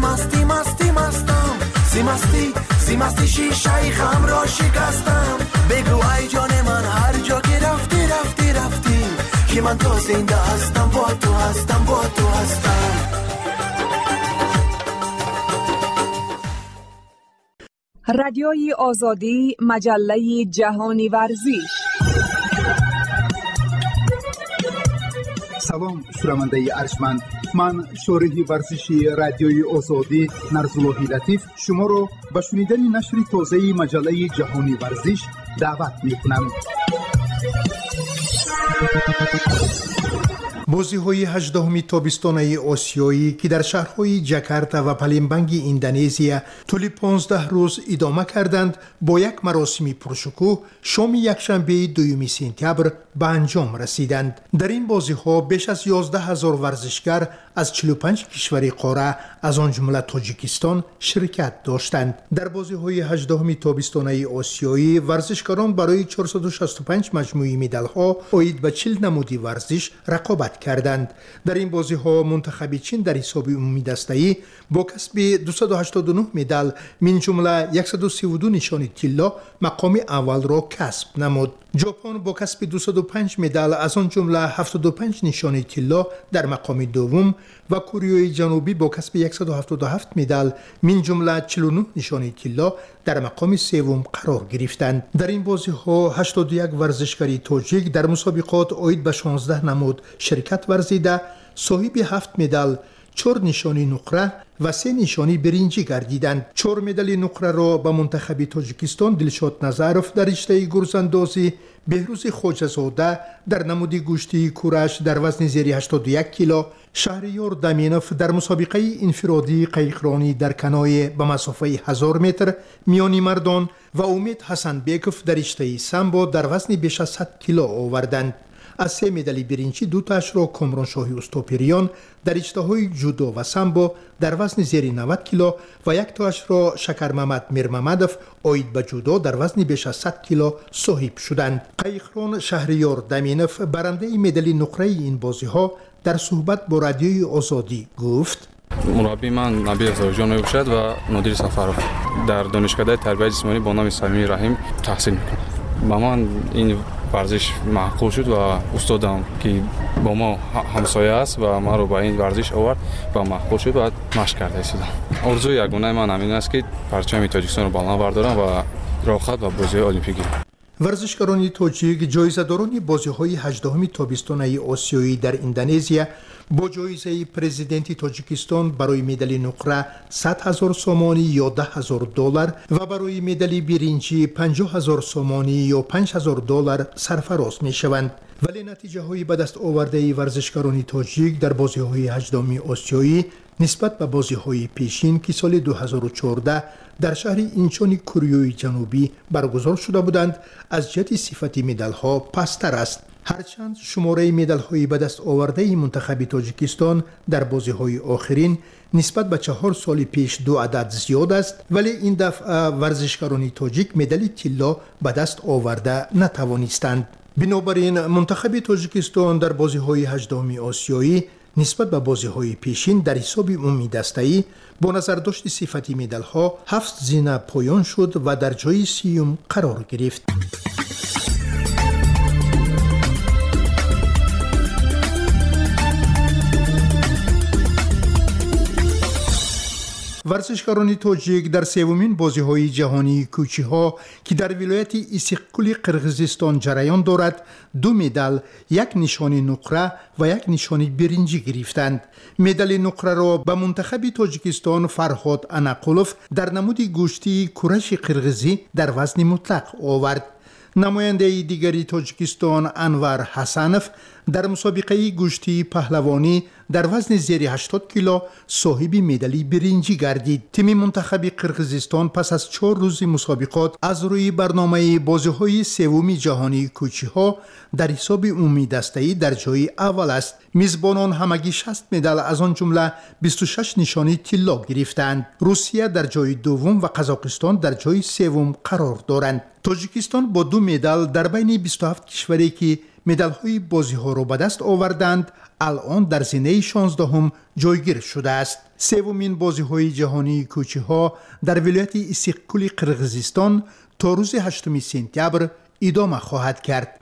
مستی شیشه خم را شکستم بگو ای جان من هر جا که رفتی که من تو زنده هستم با تو هستم رادیوی آزادی مجله جهانی ورزش. سلام شنونده ارجمند، من شارح ورزشی رادیوی آزادی نرزاللهی لطیف شما را به شنیدن نشر تازه مجله جهانی ورزش دعوت می‌کنم. بازی‌های 18 تابستان آسیایی که در شهرهای جاکارتا و پالمبانگ اندونزیا طول 15 روز ادامه کردند با یک مراسم پرشکوه شام یکشنبه 2 سپتامبر به انجام رسیدند. در این بازی‌ها بیش از 11,000 ورزشکار از 45 کشور قاره از آن جمله تاجیکستان شرکت داشتند. در بازی‌های 18 تابستان آسیایی ورزشکاران برای 465 مجموعه مدال‌ها عاید به 40 نمودی ورزش رقابت کردند. در این بازی‌ها منتخب چین در حساب عمومی دسته‌ای با کسب 289 مدال من جمله 132 نشان طلا مقام اول را کسب نمود. ژاپن با کسب 205 مدال از آن جمله 75 نشان طلا در مقام دوم و کره جنوبی با کسب 177 مدال من جمله 49 نشان طلا در مقام سوم قرار گرفتند. در این بازی‌ها 81 ورزشکار تاجیک در مسابقات عاید به 16 نمود شرکت ورزیده صاحب 7 مدال، 4 نشانی نقره و 3 نشانی برنجی گردیدند. 4 مدال نقره را به منتخب تاجیکستان دلشاد نظروف در رشته گرزاندازی، بهروز خواجه‌زاده در نمود گوشتی کورش در وزن زیر 81 کیلو، شهریار دامینوف در مسابقه انفرادی قایقرانی در کنایه به مسافه 1000 متر میانی مردان و امید حسن بیکوف در رشته سامبو در وزن بیش از 100 کیلو آوردند. از 3 مدال برنجی 2 تاش را کامران شاهی استوپریان در رشته‌های جودو و سامبو در وزن زیر 90 کیلو و 1 تاش را شکر محمد میرمحمدوف عاید به جودو در وزن بیش از 100 کیلو صاحب شدند. قایقران شهریار دامینوف برنده مدال نقره این بازی‌ها در صحبت با رادیوی آزادی گفت: مربی من نبی زاوجان میباشد و نادر سفرов در دانشکده تربیت جسمانی با نام سامی رحیم تحصیل میکنم. با من این ورزش معقول شد و استادم که با ما همسایه است و ما رو با این ورزش آورد و معقول شد و مشق کرده شدم. آرزوی یگانه من همین است که پرچم تاجیکستان رو بالا بردارم و راحت و بازی المپیکی. ورزشکاران تاجیک جایزه‌داران بازی‌های 18 تابستان آسیایی در اندونزیا با جایزه پرزیدنت تاجیکستان برای مدال نقره 100,000 سومانی یا $10,000 و برای مدال برنجی 50,000 سومانی یا $5,000 سرفراز می‌شوند. ولی نتیجه های به دست آورده ورزشکاران تاجیک در بازی‌های 18 آسیایی نسبت به بازی‌های پیشین که سال 2014 در شهر اینچون کره جنوبی برگزار شده بودند از جهت صفت مدال‌ها پستر است. هرچند شماره مدال‌های به دست آورده منتخب تاجیکستان در بازی‌های آخرین نسبت به 4 سال پیش 2 عدد زیاد است، ولی این دفعه ورزشکاران تاجیک مدال طلا به دست آورده نتوانستند. بنابراین منتخب تاجیکستان در بازی‌های 18 آسیایی نسبت به بازی‌های پیشین در حساب عمومی دسته‌ای با نظر داشت صفت مدال‌ها 7 زینه پایان شد و در جای 30 قرار گرفت. ورزشکاران تاجیک در سومین بازی‌های جهانی کوچی‌ها که در ولایت ایسیقکول قرقیزستان جریان دارد 2 مدال، 1 نشانی نقره و 1 نشانی برنجی گرفتند. مدال نقره را به منتخب تاجیکستان فرهاد اناقولوف در نمود گوشتی کورش قرقیزی در وزن مطلق آورد. نماینده دیگری تاجیکستان انور حسنوف در مسابقه گوشتی پهلوانی در وزن زیر 80 کیلو صاحب مدال برنجی گردید. تیم منتخب قرقیزستان پس از 4 روز مسابقات از روی برنامه بازی‌های سوم جهانی کوچی‌ها در حساب عمومی دسته‌ای در جای اول است. میزبانان همگی 60 مدال از آن جمله 26 نشانی طلا گرفتند. روسیه در جای دوم و قزاقستان در جای سوم قرار دارند. تاجیکستان با 2 مدال در بین 27 کشوری که مدال‌های بازی‌ها را به دست آوردند الان در زینه 16 جایگیر شده است. سومین بازی‌های جهانی کوچی‌ها در ولایت استقلال قرقیزستان تا روز 8 سپتامبر ادامه خواهد کرد.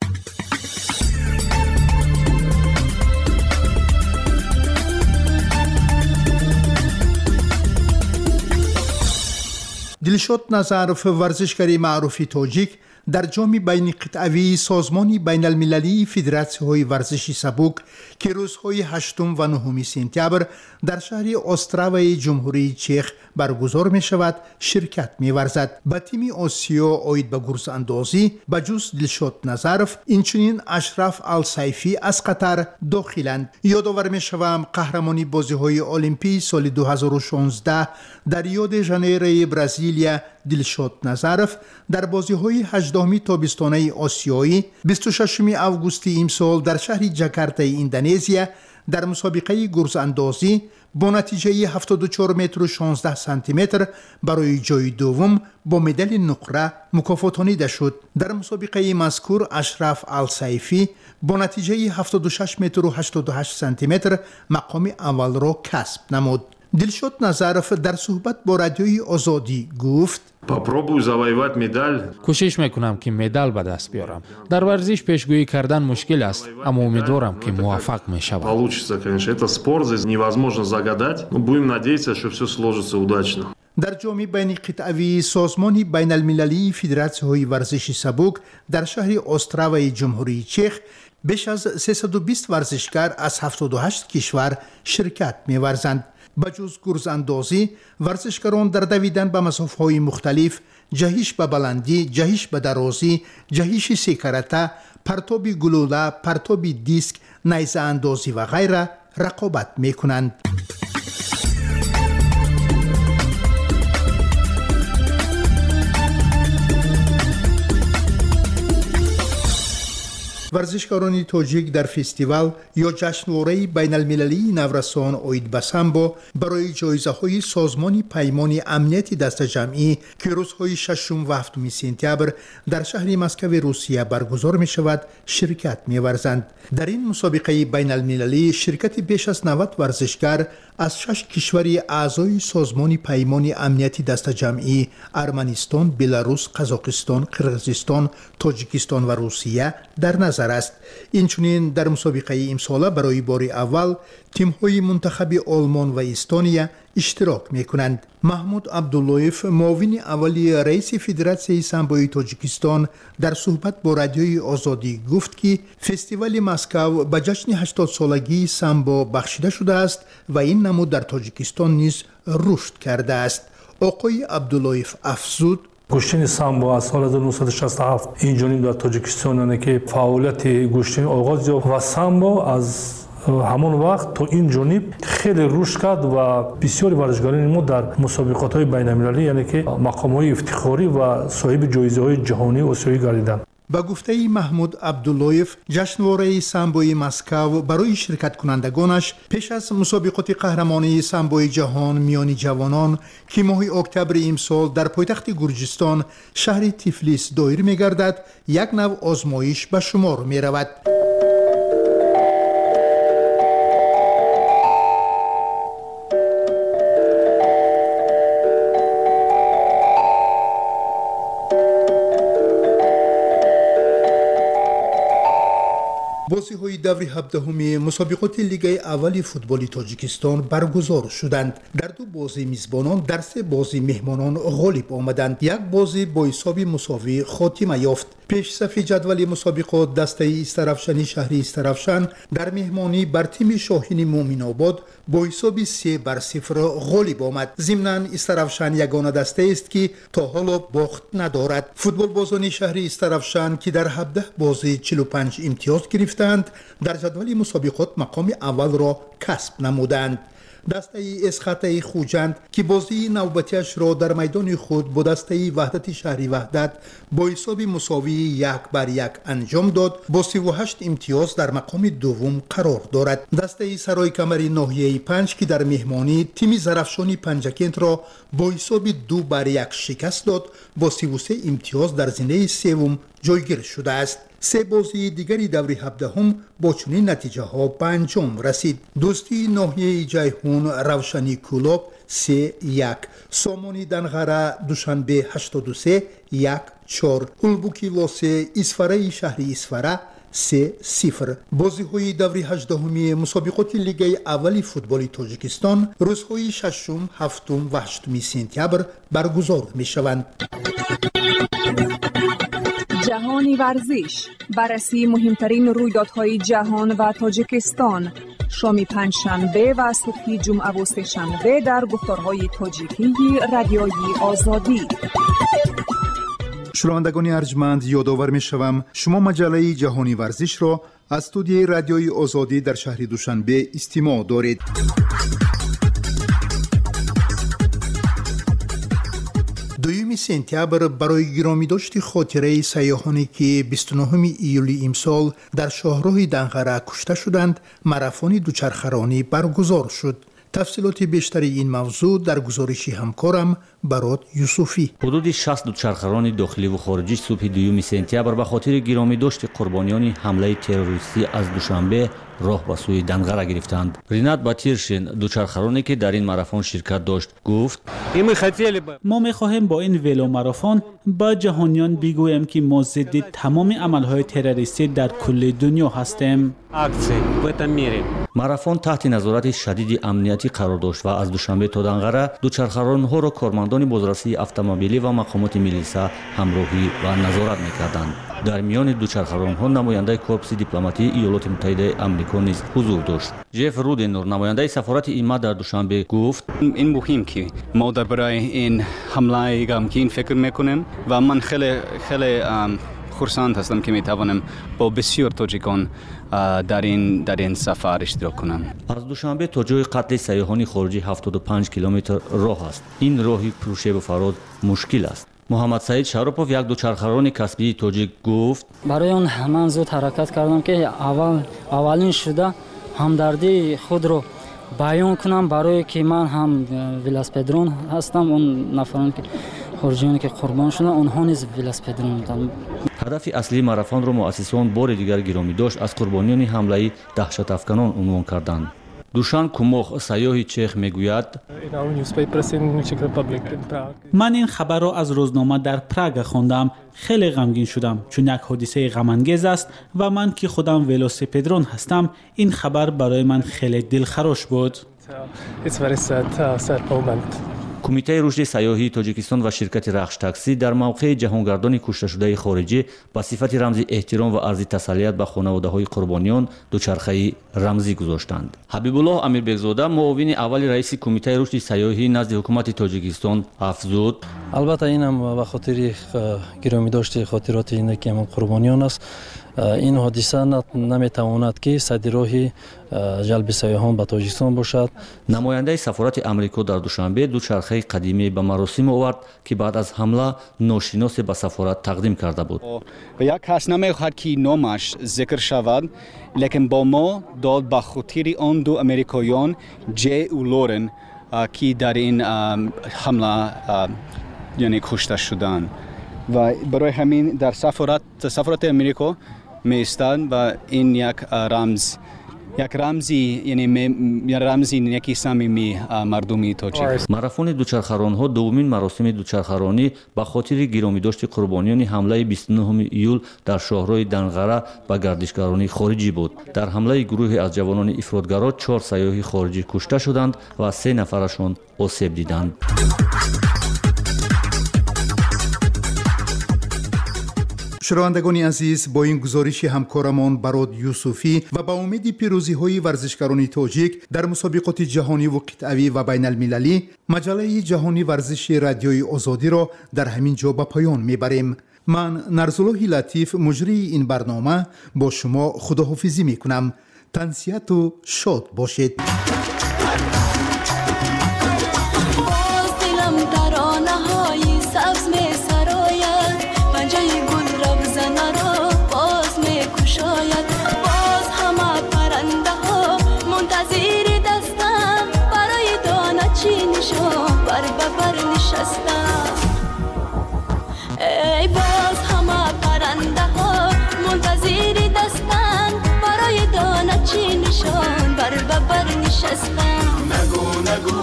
دلشاد نظرف ورزشکار معروف تاجیک در جام بین قطعوی سازمان بین المللی فدراسی‌های ورزش سبک که روزهای 8 و 9 سپتامبر در شهر استراوای جمهوری چک برگزار می شود شرکت می ورزد. به تیم آسیا آید به گرز اندازی به جز دلشاد نظرف اینچنین اشرف السیفی از قطر داخلند. یادآور می شوم قهرمانی بازی‌های المپی سال 2016 در ریو د ژانیرو برزیلیا دلشاد نظرف در بازی‌های 18 تابستانه آسیایی 26 آگوست امسال در شهر جاکارتا اندونزیا در مسابقه گرز اندازی با نتیجه 74 متر و 16 سانتی متر برای جای دوم با مدال نقره مکافاتانیده شد. در مسابقه مذکور اشرف السیفی با نتیجه 76 متر و 88 سانتی متر مقام اول را کسب نمود. دلشاد نظرف در صحبت با رادیوی آزادی گفت: کوشش میکنم که مدال به دست بیارم. در ورزش پیشگویی کردن مشکل است، اما امیدوارم که موفق میشوم. در جام بین قطعوی سازمان بین المللی فدراسی‌های ورزش سبک در شهر استراوای جمهوری چک بیش از 320 ورزشکار از 78 کشور شرکت می‌ورزند. به جز گرز اندازی ورزشکاران در دویدن به مسافه‌های مختلف، جهش به بلندی، جهش به درازی، جهش سیکارته، پرتاب گلوله، پرتاب دیسک، نیزه اندازی و غیره رقابت می‌کنند. ورزشکاران تاجیک در فستیوال یا جشنواره بین المللی نورسان آید به سامبو برای جایزه های سازمان پیمان امنیت دست جمعی که روزهای 6 و 7 سپتامبر در شهر مسکو روسیه برگزار می شود شرکت می ورزند. در این مسابقه بین المللی شرکت بیش از 90 ورزشکار از 6 کشور اعضای سازمان پیمان امنیت دست جمعی ارمنستان، بلاروس، قزاقستان، قرقیزستان، تاجیکستان و روسیه در نظر است. اینچنین در مسابقه امساله برای بار اول تیم‌های منتخب آلمان و استونیا اشتراک می‌کنند. محمود عبداللهیف معاون اولی رئیس فدراسیون سامبوی تاجیکستان در صحبت با رادیوی آزادی گفت که فستیوال مسکو به جشن 80 سالگی سامبو بخشیده شده است و این نمود در تاجیکستان نیز رشد کرده است. آقای عبداللهیف افزود: گوشتین سامبو از سال 1967 اینجانب در تاجیکستان که فعالیت گوشتین آغاز یافت و سامبو از همان وقت تا این جانب خیلی رشد کرد و بسیاری ورزشکاران ما در مسابقات های بین المللی یعنی که مقام های افتخاری و صاحب جایزه های جهانی و آسیایی گردیدند. با گفته محمود عبداللهیف جشنواره سامبوی مسکو برای شرکت کنندگانش پیش از مسابقات قهرمانی سامبوی جهان میان جوانان که ماه اکتبر امسال در پایتخت گرجستان شهر تیفلیس دایر می‌گردد یک نوع آزمایش به شمار می‌رود. بازی‌های دور 17 مسابقات لیگ اول فوتبال تاجیکستان برگزار شدند. در 2 بازی میزبانان در 3 بازی مهمانان غالب آمدند. یک بازی با حساب مساوی خاتمه یافت. پیش صف جدول مسابقات دسته استرافشانی شهر استرافشان در مهمانی بر تیم شاهین مومن آباد با حساب 3-0 غالب آمد. ضمناً استرافشان یگانه دسته است که تا حالا باخت ندارد. فوتبال بازان شهر استرافشان که در 17 بازی 45 امتیاز گرفته گرفتند در جدول مسابقات مقام اول را کسب نمودند. دسته اسخطه خوجند که بازی نوبتیش را در میدان خود با دسته وحدت شهری وحدت با حساب مساوی 1-1 انجام داد، با 38 امتیاز در مقام دوم قرار دارد. دسته سرای کمری ناحیه 5 که در مهمانی تیم زرفشانی پنجکент را با حساب 2-1 شکست داد، با 33 امتیاز در زینه سوم جایگیر شده است. سه بازی دیگری دوره 17 با چنین نتیجه ها به انجام رسید. دوستی ناحیه جیهون روشنی کلوب 3-1، سامانی دنغره دوشنبه 83-1-4، هلبوکی واسه اسفره شهری اسفره 3-0. بازی های دوره 18 مسابقات لیگ اول فوتبال تاجیکستان روزهای 6، 7 و 8 سپتامبر برگزار می شوند. جهانی ورزش، بررسی مهمترین رویدادهای جهان و تاجیکستان، شام پنجشنبه و صبح جمعه و سه‌شنبه در گفتارهای تاجیکی رادیوی آزادی. شنوندگان ارجمند، یادآور می‌شوم شما مجله جهانی ورزش را از استودیوی رادیوی آزادی در شهر دوشنبه استماع دارید. دوم سپتامبر برای گرامی داشت خاطره سیاحانی که 29 ایولی امسال در شاهراه دنغره کشته شدند، ماراتون دوچرخه‌رانی برگزار شد. تفصیلات بیشتری این موضوع در گزارش همکارم برات یوسفی. حدود 60 دوچرخه‌رانی داخلی و خارجی صبح دوم سپتامبر به خاطر گرامی داشت قربانیان حمله تروریستی از دوشنبه راه به سوی دنغره گرفتند. رینات باتیرشین دوچرخه‌رانی که در این ماراتون شرکت داشت گفت: ما می‌خواهیم با این ولو ماراتون با جهانیان بگوییم که ما ضد تمام عمل‌های تروریستی در کل دنیا هستیم. ماراتون تحت نظارت شدید امنیتی قرار داشت و از دوشنبه تا دنغره دوچرخه‌ران‌ها را کارمندان بازرسی اتومبیلی و مقامات ملیسا همراهی و نظارت می‌کردند. در میان دوچرخه‌ران‌ها نماینده کورپس دیپلماتی ایالات متحده آمریکا نیز حضور داشت. جف رودنور نماینده سفارت ایما در دوشنبه گفت: این مهم که ما درباره این حمله غمگین فکر می‌کنیم و من خیلی خرسند هستم که می‌توانم با بسیار تاجیکان در این سفر اشتراک کنم. از دوشنبه تا جای قتل سیاحان خارجی 75 کیلومتر راه است. این راهی پرشیب و فراز مشکل است. محمد سعید شاروپوف یک دوچرخه‌ران کسبی تاجیک گفت: برای اون من زود حرکت کردم که اولین شده همدردی خود رو بیان کنم، برای که من هم ولاسپدرون هستم. اون نفرانی که خارجیانی که قربان شدن اونها نیز ولاسپدرون بودند. هدف اصلی ماراتون را مؤسسان بار دیگر گرامی داشت از قربانیان حمله دهشت افکنان عنوان کردند. دوشان کوموخ سیاحی چخ میگوید: من این خبر را از روزنامه در پراگ خواندم. خیلی غمگین شدم چون یک حادثه غم انگیز است و من که خودم ولوسپدرون هستم این خبر برای من خیلی دلخراش بود. کمیته رشد سیاحی تاجیکستان و شرکت رخش تاکسی در موقع جهانگردان کشته شده خارجی با صفت رمز احترام و عرض تسلیت به خانواده‌های قربانیان دوچرخه رمزی گذاشتند. حبیب الله امیربگزاده معاون اول رئیس کمیته رشد سیاحی نزد حکومت تاجیکستان افزود: البته اینم به خاطر گرامی داشت خاطرات این که قربانیان است. این حادثه نمیتواند که صدرراه جلب سیاحان به تاجیکستان باشد. نماینده سفارت آمریکا در دوشنبه دوچرخه قدیمی به مراسم آورد که بعد از حمله ناشناس به سفارت تقدیم کرده بود. یک کس نمیخواهد که نامش ذکر شود، لیکن با ما داد به خاطر آن دو امریکاییان جی و لورن که در این حمله یعنی کشته شدند و برای همین در سفارت امریکا میستند و این یک رمزی یعنی رمزی یکی صمیمی مردمی تاجیک. ماراتون دوچرخه‌ران‌ها دومین مراسم دوچرخه‌رانی به خاطر گرامی داشت قربانیان حمله 29 ایول در شاهراه دنغره به گردشگران خارجی بود. در حمله گروهی از جوانان افراطگرا 4 سیاح خارجی کشته شدند و 3 نفرشان آسیب دیدند. شنوندگان عزیز، با این گزارش همکارمان برات یوسفی و با امید پیروزی‌های ورزشکاران تاجیک در مسابقات جهانی و قطعی و بین المللی، مجله جهانی ورزش رادیوی آزادی را در همین جا به پایان میبریم. من نرزالله لطیف مجری این برنامه با شما خداحافظی میکنم. تنسیت و شاد باشید. ای باز همه پرنده ها منتظر دستن برای دانه چی نشان بر ببر نشستن. نگو نگو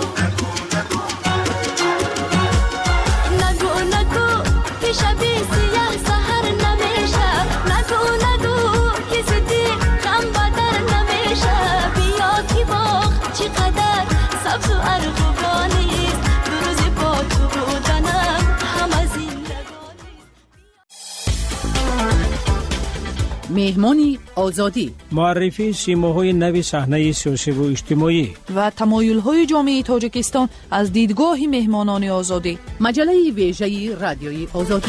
نگو نگو که شبی سیاه سهر نمیشه. نگو نگو که زدی غم بدر نمیشه. بیا که باغ چقدر سبز و ارغوانیست. دو روزی با تو بودنم همه مهمانی آزادی، معرفی سیماهای نو صحنه سیاسی و اجتماعی و تمایل‌های جامعه تاجیکستان از دیدگاه مهمانان آزادی. مجله ویژه رادیوی آزادی.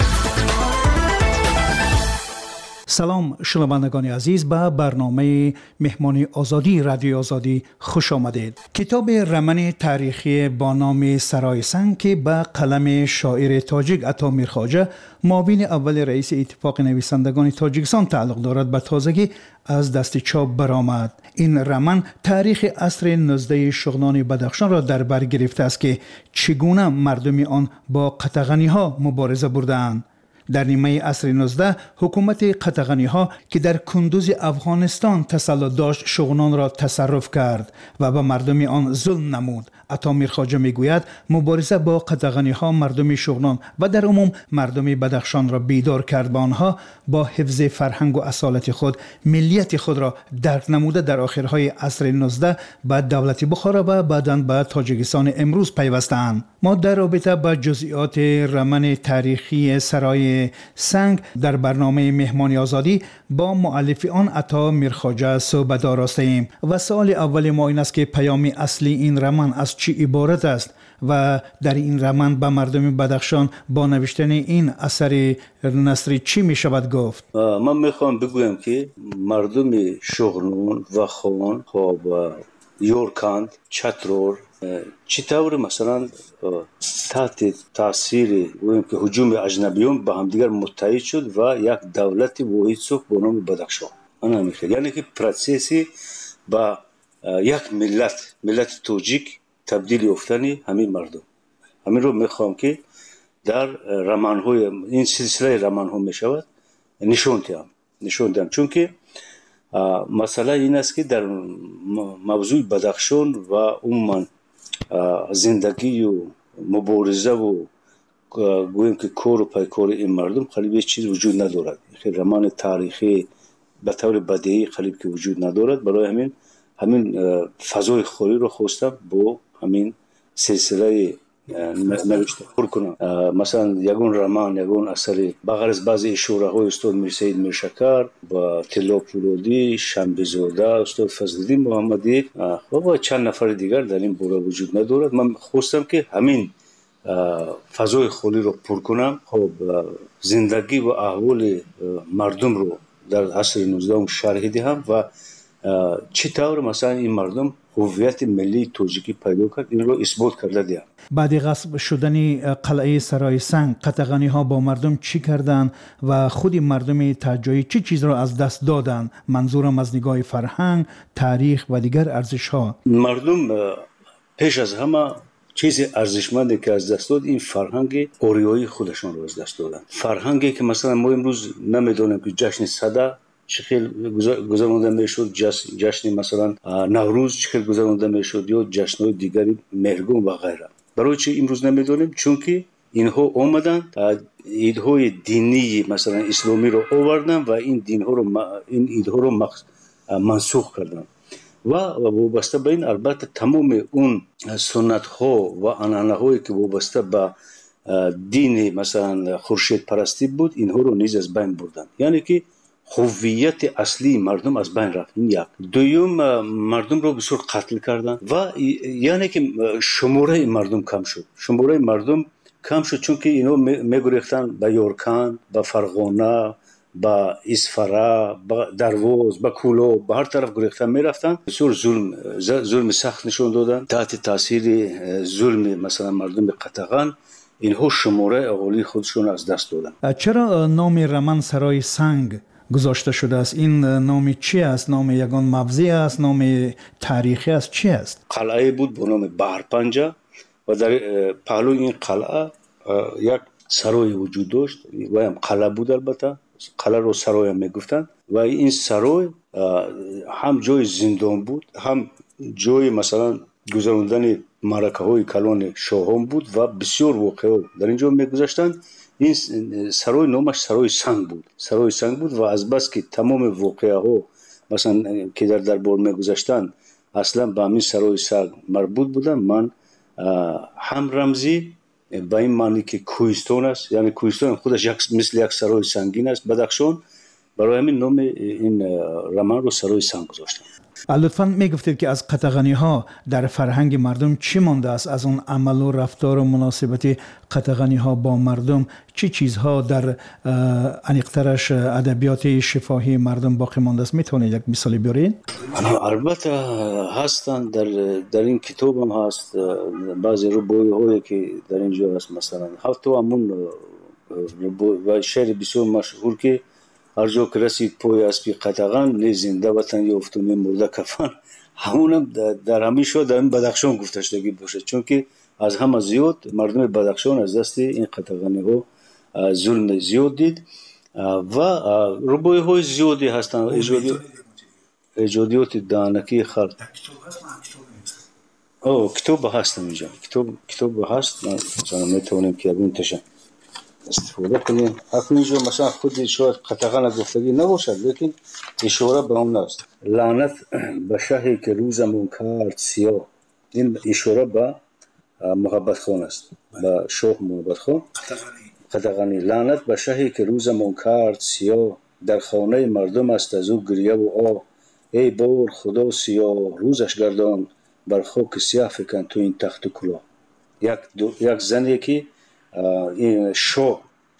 سلام شنوندگان عزیز، به برنامه مهمانی آزادی رادیو آزادی خوش آمدید. کتاب رمن تاریخی با نام سرای سنگ که به قلم شاعر تاجیک عطا میرخواجه معاون اول رئیس اتفاق نویسندگان تاجیکستان تعلق دارد به تازگی از دست چاپ برآمد. این رمن تاریخ عصر 19 شغنان بدخشان را در بر گرفته است که چگونه مردم آن با قطغنی ها مبارزه بردند. در نیمه عصر 19 حکومت قطغنی ها که در کندوز افغانستان تسلط داشت شغنان را تصرف کرد و به مردم آن ظلم نمود. عطا میرخواجه میگوید مبارزه با قطغنی ها مردم شغنان و در عموم مردم بدخشان را بیدار کرد. با آنها با حفظ فرهنگ و اصالت خود ملیت خود را درک نموده در آخرهای عصر 19 به دولت بخارا و بعداً به تاجیکستان امروز پیوستند. ما در رابطه با جزئیات رمن تاریخی سرای سنگ در برنامه مهمانی آزادی با مؤلف آن عطا میرخواجه صحبت آراستیم و سوال اول ما این است که پیام اصلی این رمن از چی عبارت است و در این رمن به مردم بدخشان با نوشتن این اثر نثری چی می شود گفت؟ من میخوام بگویم که مردم شغنون و خان و یورکند چترور چطور مثلا تحت تاثیر که هجوم اجنبیون به همدیگر متحد شد و یک دولت واحد ساخت به نام بدخشان. انا میخوام یعنی که پروسسی با یک ملت تاجیک تبدیل یافتنی همین مردم. همین رو میخوام که در رمان‌های این سلسله رمان‌ها میشود نشون دهم چون که مسئله این است که در موضوع بدخشان و عموما زندگی و مبارزه و گویم که کار و پیکار این مردم خیلی هیچ چیز وجود ندارد. خیلی رمان تاریخی به طور بدیهی خیلی که وجود ندارد. برای همین فضای خوری رو خواستم با همین سلسله نوشته پر کنم. مثلا یگون رمان یگون اثر بغیر از بعضی اشاره های استاد میرسید میرشکر با طلا پولادی، شنبه زاده، استاد فضلالدین محمدی و چند نفر دیگر در این باره وجود ندارد. من خواستم که همین فضای خوری رو پر کنم. خب زندگی و احوال مردم رو در عصر 19 شرح دهم و چطور مثلا این مردم هویت ملی تاجیکی پیدا کرد این رو اثبات کرده دیم. بعد غصب شدن قلعه سرای سنگ قطغنی ها با مردم چی کردند و خود مردم تاجایی چی چیز را از دست دادند؟ منظورم از نگاه فرهنگ، تاریخ و دیگر ارزش ها. مردم پیش از همه چیز ارزشمندی که از دست داد این فرهنگ اوریایی خودشون رو از دست دادن. فرهنگی که مثلا ما امروز نمیدونیم که جشن صده چخیل گذرانده میشد، جشن مثلا نوروز چخیل گذرانده میشد یا جشن‌های دیگری مهرگان و غیره. برای چی امروز نمیدونیم؟ چون که اینها اومدن ایدهای دینی مثلا اسلامی رو آوردن و این ایدها رو منسوخ کردن و وابسته به این البته تمام اون سنت ها و عنعنه هایی که وابسته به دین مثلا خورشید پرستی بود اینها رو نیز از بین بردن. یعنی که هویت اصلی مردم از بین رفت. این یک. دوم مردم رو بسیار قتل کردن و یعنی که شماره مردم کم شد. شماره مردم کم شد، چون که اینا میگریختن به یورکان، به فرغانه، به اسفره، به دروز، به کولو، به هر طرف گریختن میرفتن. بسیار ظلم سخت نشون دادن. تحت تاثیر ظلم مثلا مردم قطغن اینها شماره اهالی خودشون از دست دادن. چرا نام رمن سرای سنگ گذاشته شده است؟ این نام چی است؟ نام یگان مبزی است؟ نام تاریخی است؟ چی است؟ قلعه بود به نام بهرپنجه و در پهلوی این قلعه یک سرای وجود داشت و هم قلعه بود. البته قلعه رو سرای هم میگفتن و این سرای هم جای زندان بود، هم جای مثلا گذراندن معرکه های کلان شاهان بود و بسیار واقعه در اینجا میگذاشتن. این سرای نامش سرای سنگ بود. سرای سنگ بود و از بس که تمام واقعه ها مثلا که در دربار میگذاشتن اصلا به همین سرای سنگ مربوط بودن، من هم رمزی به این معنی که کوهستان است، یعنی کوهستان خودش مثل یک سرای سنگین است بدخشان، برای همین نام این رمن رو سرای سنگ گذاشتن. لطفاً میگفتید که از قطغنی ها در فرهنگ مردم چی مانده است؟ از اون عمل و رفتار و مناسبت قطغنی ها با مردم چی چیزها در انیقترش ادبیات شفاهی مردم باقی مانده است؟ میتونید یک مثالی بیارید؟ البته هستند، در این کتاب هم هست بعضی ربایی هایی که در اینجا هست. مثلا حتی همون و شعر بسیار مشهور که هر جا که رسید پای اسبی قطغن نه زنده وطن یافت و نه مرده کفن، همونم در همیشه در این بدخشان گفته شدگی باشه، چون که از همه زیاد مردم بدخشان از دست این قطغنی ها ظلم زیاد دید و ربایی های زیادی هستند. ایجادیات دانکی خلق کتاب هست اینجا، کتاب هست، مثلا میتونیم که اون تشن استفاده کنیم. اینجا مثلا خود شاید قطغن گفتگی نباشد، لیکن اشاره به اون است. لعنت به شهی که روزمون کرد سیاه. این اشاره به محبت خان است، به شاه محبت خان قطغنی. لعنت به شهی که روزمون کرد سیاه، در خانه مردم است از او گریه و آه. ای بار خدا سیاه روزش گردان، بر خاک سیاه فکن تو این تخت و کلاه. یک زنی که این شاه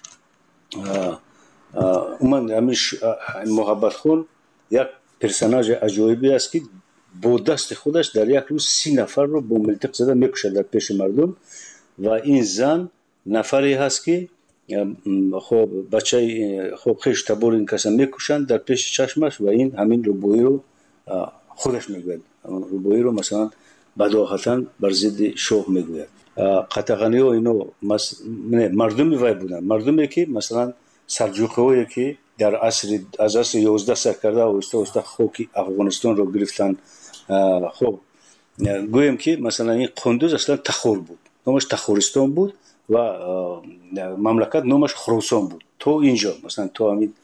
اومد همین محبت خون یک پرسناژ عجایبی است که با دست خودش در یک روز 30 نفر رو با ملتق زده میکشه در پیش مردم و این زن نفری هست که خب بچه خب خیش تبور این کسا میکشن در پیش چشمش و این همین ربایی رو خودش میگوید. ربایی رو مثلا بداهتا بر ضد شاه میگوید. قطغنی ها اینو مردمی وای بودن، مردمی که مثلا سلجوقی هایی که در از عصر 11 سر کرده و اوستا خاک افغانستان رو گرفتن. خب گویم که مثلا این قندوز اصلا تخور بود، نامش تخورستان بود و مملکت نامش خراسان بود. تو اینجا مثلا تو همین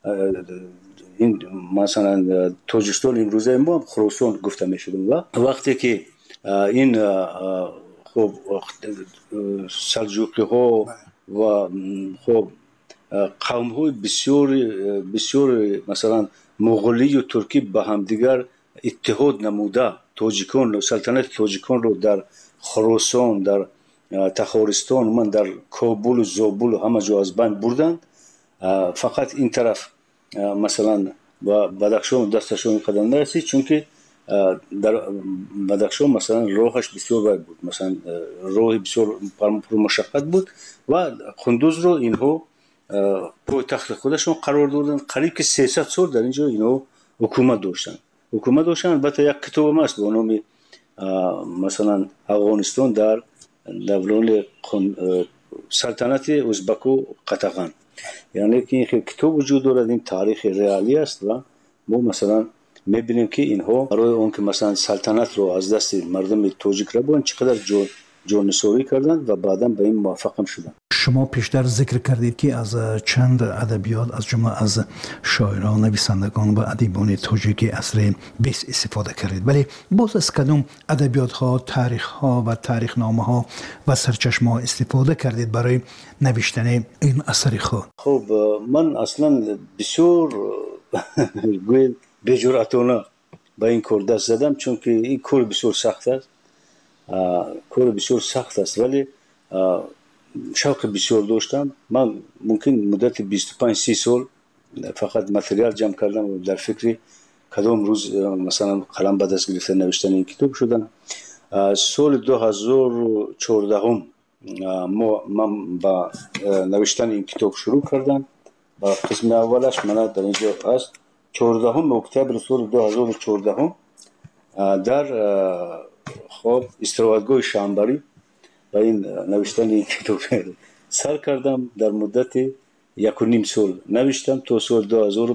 این مثلا تاجیکستان امروزه ما خراسان گفته میشد و وقتی که این خب سلجوقی ها و خب قوم های بسیار مثلا مغولی و ترکی به هم دیگر اتحاد نموده تاجیکان سلطنت تاجیکان رو در خراسان، در تخارستان، من در کابل و زابل و همه جا از بین بردند. فقط این طرف مثلا با بدخشان دستشون قدم نرسید، چون که در بدخشان مثلا راهش بسیار وای بود، مثلا راه بسیار پر مشقت بود و قندوز رو اینها پای تخت خودشون قرار دادن. قریب که 300 سال در اینجا اینها حکومت داشتن. البته یک کتاب هم هست با نام مثلا افغانستان در دوران سلطنت ازبک و قطغن، یعنی که این کتاب وجود دارد، این تاریخ ریالی است و ما مثلا میبینیم که اینها برای اون که مثلا سلطنت رو از دست مردم تاجیک را بودن چقدر جانسوری کردند و بعدا به این موفق هم شدند. شما پیشتر ذکر کردید که از چند ادبیات از جمله از شاعران، نویسندگان و ادیبان تاجیک عصر 20 استفاده کردید، ولی باز از کدام ادبیات ها، تاریخ ها و تاریخ نامه ها و سرچشمه ها استفاده کردید برای نوشتن این اثر خود؟ خب من اصلا بسیار بجرأتانه با این کار دست زدم، چون که این کار بسیار سخت است. ولی شوق بسیار داشتم. من ممکن مدت 25-30 سال فقط متریال جمع کردم و در فکری کدام روز مثلا قلم به دست گرفتن نوشتن این کتاب شدم. سال 2014 من با نوشتن این کتاب شروع کردم. با قسم اولش من در اینجا است 14 اکتبر سال 2014 در خب استراحتگاه شامبری با این نوشتن این کتاب سر کردم. در مدت 1.5 سال نوشتم تا سال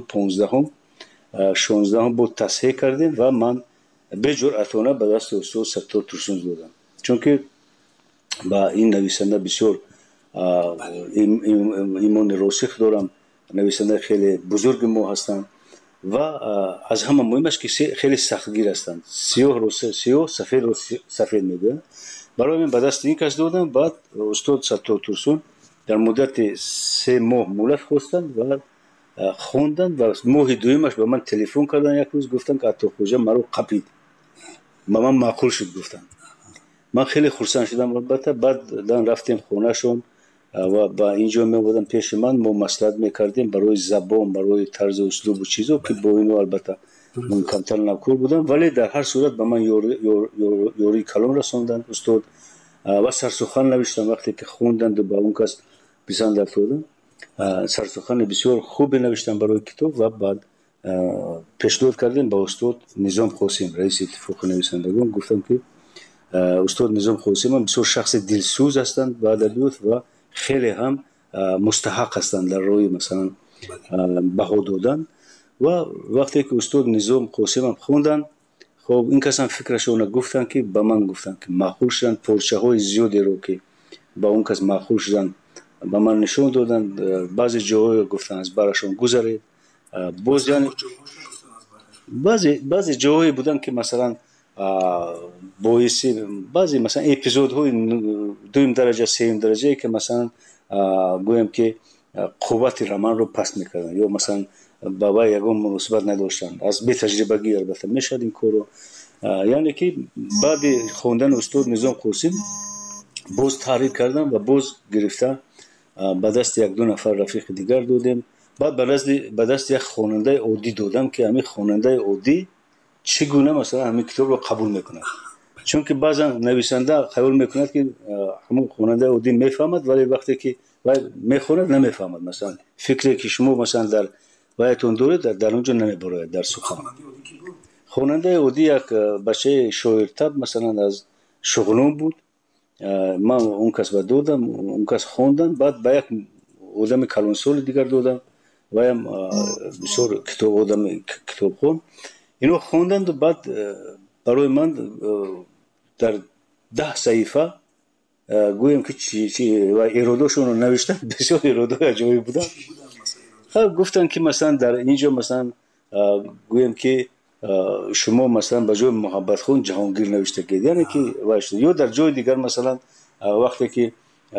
2015 بود تصحیح کردیم و من به جرأتانه به دست استاد ستار ترسون دادم، چون که با این نویسنده بسیار ایمان راسخ دارم. نویسنده خیلی بزرگ ما هستند و از همه مهمش که خیلی سختگیر هستند. سیاه سفید میگن. برای من به دست این کس دادم. بعد استاد ستار ترسون در مدت 3 ماه مهلت خواستند و خوندن و ماه دویمش به من تلفن کردن. یک روز گفتن که عطا خوجا مرا قپید. با من معقول شد گفتن. من خیلی خرسند شدم. البته بعد رفتیم خونهشون و با اینجا می بودن پیش من، ما مصلحت میکردیم برای زبان، برای طرز اسلوب و چیزا که با اینو البته من کمتر نکور بودم، ولی در هر صورت به من یوری کلام رسوندن استاد و سرسخن نوشتم. وقتی که خوندند و با اون کس پسند افتادن سرسخن بسیار خوب نوشتم برای کتاب و بعد پیشنهاد کردیم با استاد نظام قاسم رئیس اتفاق نویسندگان. گفتم که استاد نظام قاسم بسیار شخص دلسوز هستند و ادبیات و خیلی هم مستحق هستند در روی مثلا بها دادن. و وقتی که استاد نظام قاسم خوندن، خب این کسان فکرشون گفتن که به من گفتن که معقول شدن. پارچه های زیادی رو که با اون کس معقول شدن به من نشون دادن. بعضی جاهای گفتن از براشون گذرید. باز یعنی بعضی جاهای بودن که مثلا باعثی بعضی مثلا اپیزودهای دویم درجه سوم درجه که مثلا گویم که قوت رمان رو پس میکردن یا مثلا بابا یگان مناسبت نداشتن. از بی تجربگی البته میشد این کارو. یعنی که بعد خوندن استاد نظام قاسم باز تحریک کردم و باز گرفتم به دست 1-2 نفر رفیق دیگر دادیم. بعد به دست یک خواننده عادی دادم که همین خواننده عادی چگونه مثلا همین کتاب رو قبول میکنه. چون که بعضا نویسنده قبول میکنه که همون خواننده عادی میفهمد، ولی وقتی که میخوند نمیفهمد. مثلا فکری که شما مثلا در وایتون دارید در اونجا نمیبراید در سخن. خواننده عادی یک بچه شاعرطب مثلا از شغلون بود. من اون کس به دادم، اون کس خوندن. بعد به یک آدم کلانسال دیگر دادم و هم بسیار کتاب خون اینو خوندند و بعد برای من در 10 صحیفه گویم که چی و ایراداشون رو نوشتن. بسیار ایرادای عجیبی بودن. گفتن که مثلا در اینجا مثلا گویم که شما مثلا به جای محبت خون جهانگیر نوشته کردید، یعنی که یا در جای دیگر مثلا وقتی که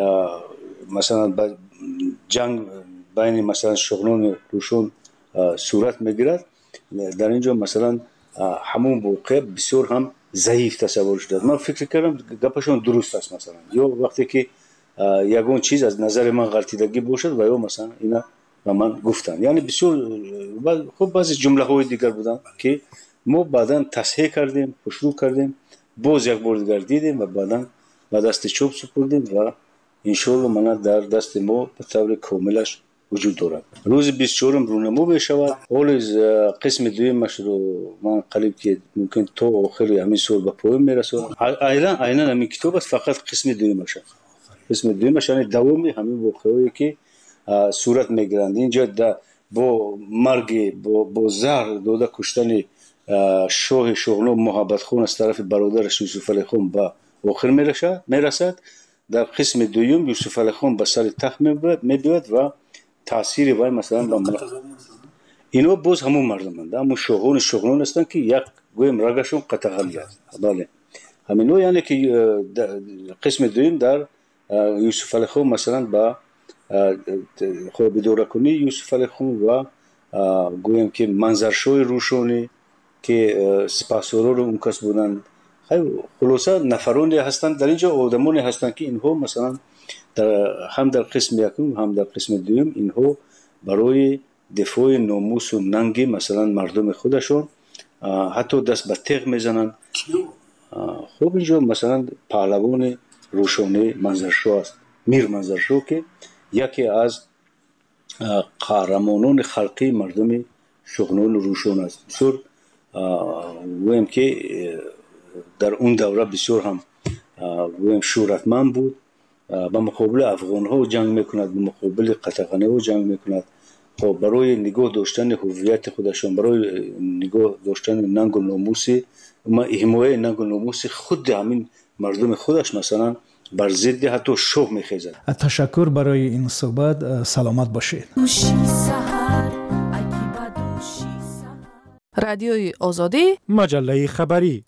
مثلا جنگ بین مثلا شغلون روشون صورت میگیرد، در اینجا مثلا همون موقع بسیار هم ضعیف تصور شده. من فکر کردم گپشون درست است. مثلا یا وقتی که یگون چیز از نظر من غلطیدگی باشد و یا مثلا اینا و من گفتن، یعنی بسیار خب بعضی جمله های دیگر بودن که ما بعدا تصحیح کردیم، شروع کردیم، باز یک بار دیگر دیدیم و بعدا به دست چوب سپردیم و انشالله من در دست ما به طور کاملش وجود دارد. روز 24 رونما میشود. حال قسم دویمش رو من قریب که ممکن تا آخر همین سال به پایان میرسونم. عیناً همین کتاب است، فقط قسم دویمش. قسم دویمش یعنی دوامی همین واقعهایی که صورت میگیرند. اینجا با مرگ با زهر داده کشتن شاه شغلو محبت خون از طرف برادرش یوسف علی خان به آخر میرسد. در قسم دوم یوسف علی خان به سر تخت میبیاد و تاثیر وای مثلا اینا باز همون مردمند، اما شغلون هستند که یک گویم رگشون قطعی است. بله همینو، یعنی که قسم دوم در یوسف علی خان مثلا با خب بدوره کنی یوسف علی خان و گویم که منظرشوی روشونی که سپاسداران اون کس بودن. خلاصه نفرانی هستند در اینجا، آدمانی هستند که اینها مثلا هم در قسم یکم هم در قسم دوم اینها برای دفاع ناموس و ننگ مثلا مردم خودشون حتی دست به تیغ میزنن. خب اینجا مثلا پهلوان روشانی منظرشو است، میر منظرشو که یکی از قهرمانان خلقی مردم شغنان روشون است. بسیار ویم که در اون دوره بسیار هم ویم شهرتمند بود. با مقابل افغان ها جنگ میکند، با مقابل قطغنه ها جنگ میکند. خب برای نگاه داشتن هویت خودشان، برای نگاه داشتن ننگ و ناموس حمایت ننگ و ناموس خود همین مردم خودش مثلا بر ضد حتی شوق میخیزد. تشکر برای این صحبت. سلامت باشید. رادیوی آزادی، مجله خبری.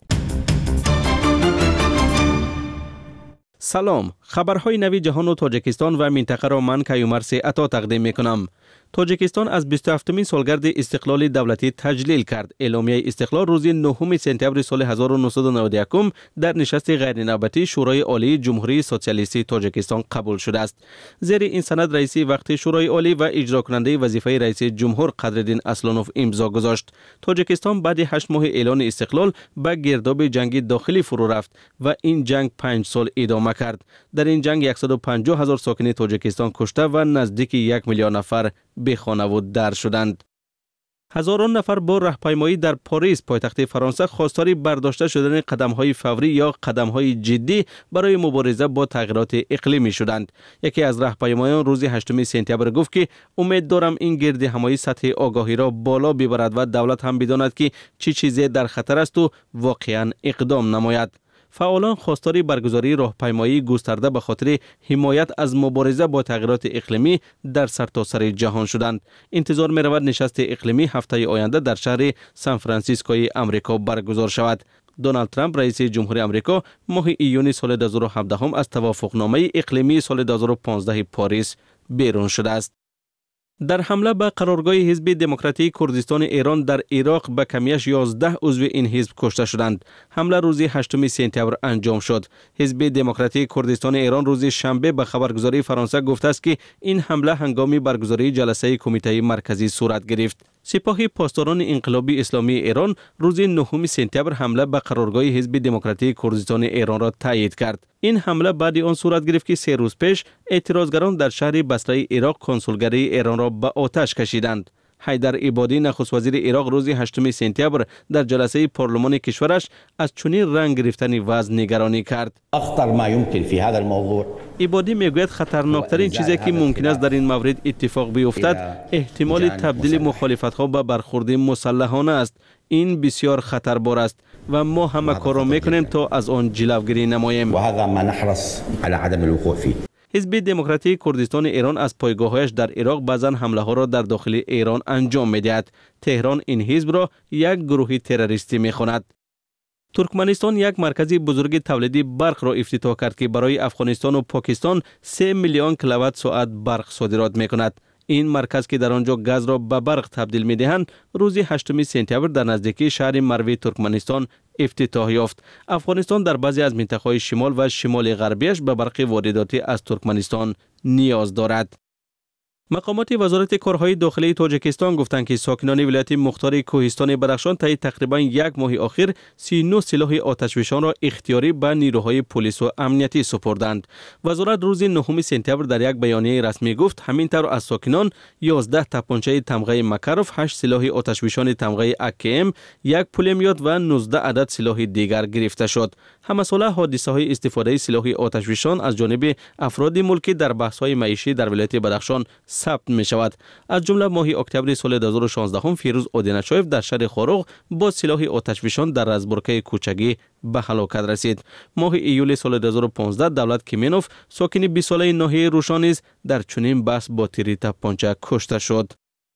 سلام، خبرهای نوی جهان و تاجیکستان و منطقه را من کیومرث عطا تقدیم میکنم. تاجیکستان از 27مین سالگرد استقلال دولتی تجلیل کرد. اعلامیه استقلال روز 9 سپتامبر سال 1991 در نشست غیرنوبتی شورای عالی جمهوری سوسیالیستی تاجیکستان قبول شده است. زیر این سند رئیس وقت شورای عالی و اجرا کننده وظیفه رئیس جمهور قدرالدین اصلانوف امضا گذاشت. تاجیکستان بعد 8 ماه اعلان استقلال به گرداب جنگ داخلی فرو رفت و این جنگ 5 سال ادامه کرد. در این جنگ 150,000 ساکن تاجیکستان کشته و نزدیک 1 میلیون نفر به خانواده در شدند. هزاران نفر با راهپیمایی در پاریس پایتخت فرانسه خواستار برداشته شدن قدم‌های فوری یا قدم‌های جدی برای مبارزه با تغییرات اقلیمی شدند. یکی از راهپیمایان روز 8 سپتامبر گفت که امید دارم این گرد همایی سطح آگاهی را بالا ببرد و دولت هم بداند که چه چیزی در خطر است و واقعاً اقدام نماید. فعالان خواستار برگزاری راهپیمایی گسترده به خاطر حمایت از مبارزه با تغییرات اقلیمی در سرتاسر جهان شدند. انتظار می رود نشست اقلیمی هفته آینده در شهر سان فرانسیسکوی امریکا برگزار شود. دونالد ترامپ رئیس جمهوری امریکا ماه ایون سال 2017 از توافقنامه اقلیمی سال 2015 پاریس بیرون شده است. در حمله به قرارگاه حزب دموکراتیک کردستان ایران در عراق به کمیش 11 عضو این حزب کشته شدند. حمله روز 8 سپتامبر انجام شد. حزب دموکراتیک کردستان ایران روز شنبه به خبرگزاری فرانسه گفته است که این حمله هنگام برگزاری جلسه کمیته مرکزی صورت گرفت. سپاه پاسداران انقلابی اسلامی ایران روز 9 سپتامبر حمله به قرارگاه حزب دموکراتیک کردستان ایران را تایید کرد. این حمله بعد آن صورت گرفت که 3 روز پیش اعتراضگران در شهر بصره عراق کنسولگری ایران را به آتش کشیدند. حیدر عبادی نخست وزیر عراق روز 8 سپتامبر در جلسه پارلمان کشورش از چنین رنگ گرفتن وضع نگرانی کرد. اخطر ما يمكن في هذا الموضوع عبادی میگوید خطرناکترین چیزی که ممکن است در این مورد اتفاق بیفتد احتمال تبدیل مخالفت ها به برخورد مسلحانه است. این بسیار خطربار است و ما همه کار را میکنیم تا از آن جلوگیری نماییم. و هذا ما نحرص على عدم الوقوع فيه. حزب دموکراتیک کردستان ایران از پایگاهش در عراق بعضا حمله ها را در داخل ایران انجام میدهد. تهران این حزب را یک گروه تروریستی میخواند. ترکمنستان یک مرکز بزرگ تولید برق را افتتاح کرد که برای افغانستان و پاکستان 3 میلیون کیلووات ساعت برق صادرات میکند. این مرکز که در آنجا گاز را به برق تبدیل می‌دهند روز 8 سپتامبر در نزدیکی شهر مروی ترکمنستان افتتاح یافت. افغانستان در بعضی از منطقه‌های شمال و شمال غربیش به برق وارداتی از ترکمنستان نیاز دارد. مقامات وزارت کارهای داخلی تاجیکستان گفتند که ساکنان ولایت مختار کوهستان بدخشان طی تقریباً 1 ماه اخیر 39 سلاح آتشفشان را اختیاری به نیروهای پلیس و امنیتی سپردند. وزارت روز 9 سپتامبر در یک بیانیه رسمی گفت همینطور از ساکنان 11 تپانچه تمغه مکروف، 8 سلاح آتشفشان تمغه AKM، 1 پولمیات و 19 عدد سلاح دیگر گرفته شد. همساله حادثه‌های استفاده سلاح آتشفشان از جانب افراد ملکی در بحث‌های معیشی در ولایت بدخشان ثبت می شود. از جمله ماه اکتبر سال 2016 فیروز اودینچایف در شهر خاروغ با سلاح آتشفشان در رزبورکه کوچگی به هلاکت رسید. ماه ایول سال 2015 دولت کیمینوف ساکن 20 ساله ناحیه روشان نیز در چنین بحث با تیر تپانچه کشته شد.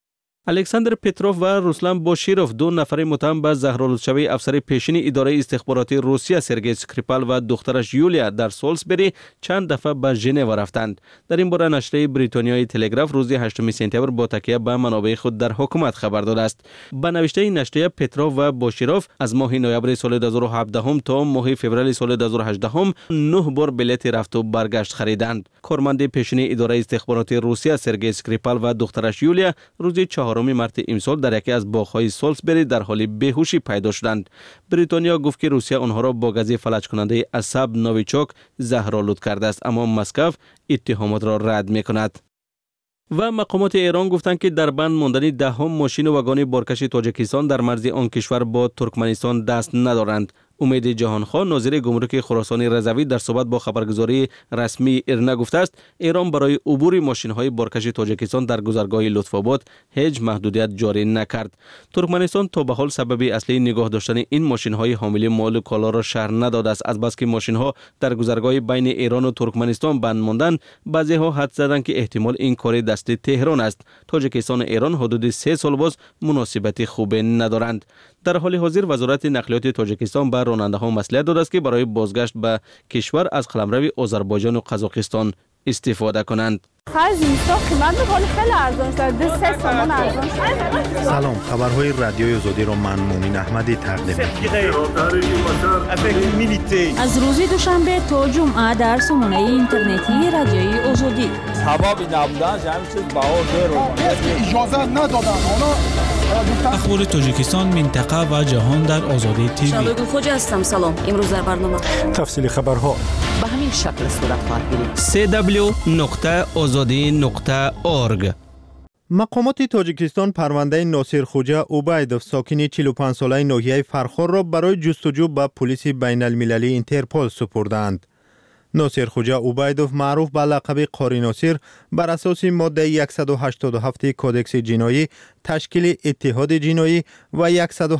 الکساندر پتروف و روسلان بوشیروف دو نفر متهم به زهرآلودشوی افسر پیشین اداره استخباراتی روسیه سرگئی اسکریپال و دخترش یولیا در سولسبری چند دفعه به ژنو رفتند. در این باره نشریه بریتانیای تلگراف روز 8 سپتامبر با تکیه به منابع خود در حکومت خبر داده است. به نوشته این نشریه پتروف و بوشیروف از ماه نوامبر سال 2017 تا ماه فوریه سال 2018 9 بار بلیط رفت و برگشت خریدند. کارمند پیشین اداره استخباراتی روسیه سرگئی اسکریپال و دخترش یولیا روز 4 مارس امسال در یکی از باغ‌های سولسبری در حال بیهوشی پیدا شدند. بریتانیا گفت که روسیه آنها را با گازی فلج کننده عصب نوویچوک زهرآلود کرده است، اما مسکو اتهامات را رد می‌کند. و مقامات ایران گفتند که در بند ماندن دهم ماشین و واگن بارکش تاجیکستان در مرز آن کشور با ترکمنستان دست ندارند. امید جهانخان ناظر گمرک خراسان رضوی در صحبت با خبرگزاری رسمی ایرنا گفته است ایران برای عبور ماشین‌های بارکش تاجیکستان در گذرگاه لطف‌آباد هیچ محدودیت جاری نکرد. ترکمنستان تا به حال سبب اصلی نگاه داشتن این ماشین‌های حامل مال و کالا را شرح نداده است. از بس که ماشین‌ها در گذرگاه بین ایران و ترکمنستان بند ماندند، بعضی‌ها حد زدند که احتمال این کار دست تهران است. تاجیکستان و ایران حدود 3 سال باز مناسبت خوب ندارند. در حال حاضر وزارت نقلیات تاجیکستان به راننده‌ها مصلحت داده است که برای بازگشت به کشور از قلمرو آذربایجان و قزاقستان استفاده کنند. سلام، خبرهای رادیوی آزادی را من مومن احمدی تقدیم می‌کنم. از روز دوشنبه تا جمعه در سامانه اینترنتی رادیوی آزادی. سبب نبودن همین چیز بهار اجازه ندادن. اخبار تاجیکستان، منطقه و جهان در آزادی تیوی. شادو خوجا هستم. سلام. امروز در برنامه تفصیل خبرها به همین شکل صورت خواهد گرفت. www.azadi.org. مقامات تاجیکستان پرونده ناصر خوجا عبیدوف ساکن 45 ساله ناحیه فرخار را برای جستجو به پلیس بین المللی اینترپول سپردند. ناصر خوجا عبیدوف معروف به لقب قاری ناصر بر اساس ماده 187 کودکس جنایی تشکیل اتحاد جنایی و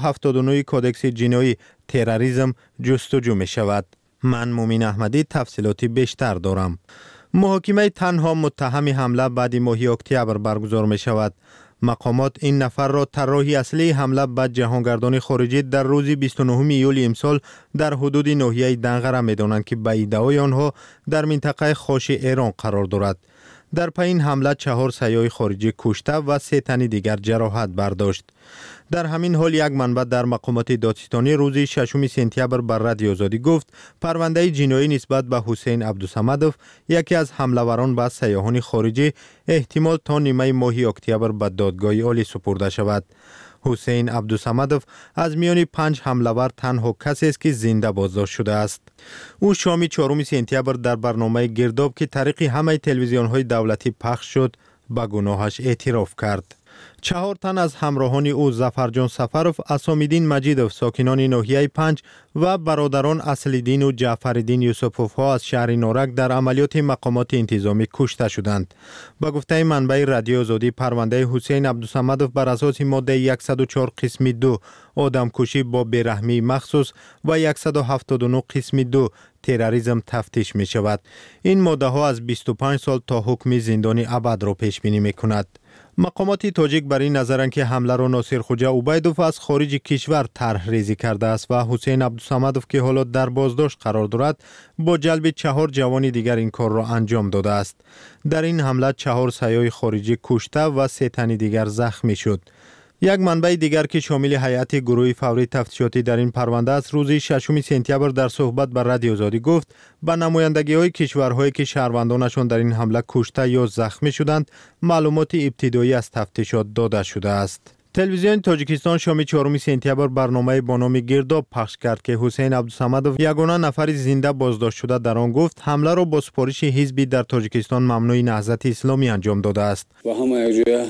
179 کودکس جنایی تروریسم جستجو می شود. من مومن احمدی تفصیلاتی بیشتر دارم. محاکمه تنها متهم حمله بعد ماه اکتبر برگزار می شود. مقامات این نفر را طراح اصلی حمله به جهانگردان خارجی در روز 29 ایول امسال در حدود ناحیه دنقره می دانند که به ادعای آنها در منطقه خاش ایران قرار دارد. در پی این حمله 4 سیاح خارجی کشته و 3 تن دیگر جراحت برداشت. در همین حال یک منبع در مقامات دادستانی روز 6 سپتامبر بر رادیو آزادی گفت پرونده جنایی نسبت به حسین عبدالصمدوف یکی از حمله‌وران به سیاحان خارجی احتمال تا نیمه ماه اکتبر به دادگاه عالی سپرده شود. حسین عبدالصمدوف از میان 5 حمله‌ور تنها کسی است که زنده بازداشت شده است. او شام 4 سپتامبر در برنامه گرداب که طریق همه تلویزیون‌های دولتی پخش شد به گناهش اعتراف کرد. 4 تن از همراهان او ظفرجان سفروف، اسامیدین مجیدوف ساکنان ناحیه 5 و برادران اصلیدین و جعفرالدین یوسفوف ها از شهر نارک در عملیات مقامات انتظامی کشته شدند. با گفته منبع رادیو آزادی پرونده حسین عبدالصمدوف بر اساس ماده 104 قسم 2 آدمکشی با بیرحمی مخصوص و 179 قسم 2 تروریسم تفتیش می شود. این ماده ها از 25 سال تا حکم زندانی ابد را پیش بینی می کند. مقامات تاجیک بر این نظرند که حمله را ناصر خوجا عبیدوف از خارج کشور طرح ریزی کرده است و حسین عبدالصمدوف که حالا در بازداشت قرار دارد با جلب 4 جوان دیگر این کار را انجام داده است. در این حمله 4 سیاح خارجی کشته و 3 تن دیگر زخمی شد. یک منبع دیگر که شامل هیئت گروه فوری تفتیشاتی در این پرونده است روز 6 سپتامبر در صحبت با رادیو آزادی گفت با نمایندگی‌های کشورهایی که شهروندانشان در این حمله کشته یا زخمی شدند معلومات ابتدایی از تفتیشات داده شده است. تلویزیون تاجیکستان شام 4 سپتامبر برنامه با نام گرداب پخش کرد که حسین عبدالصمدوف یگانه نفر زنده بازداشت شده در آن گفت حمله را با سپارش حزبی در تاجیکستان ممنوع نهضت اسلامی انجام داده است. و همه یک جای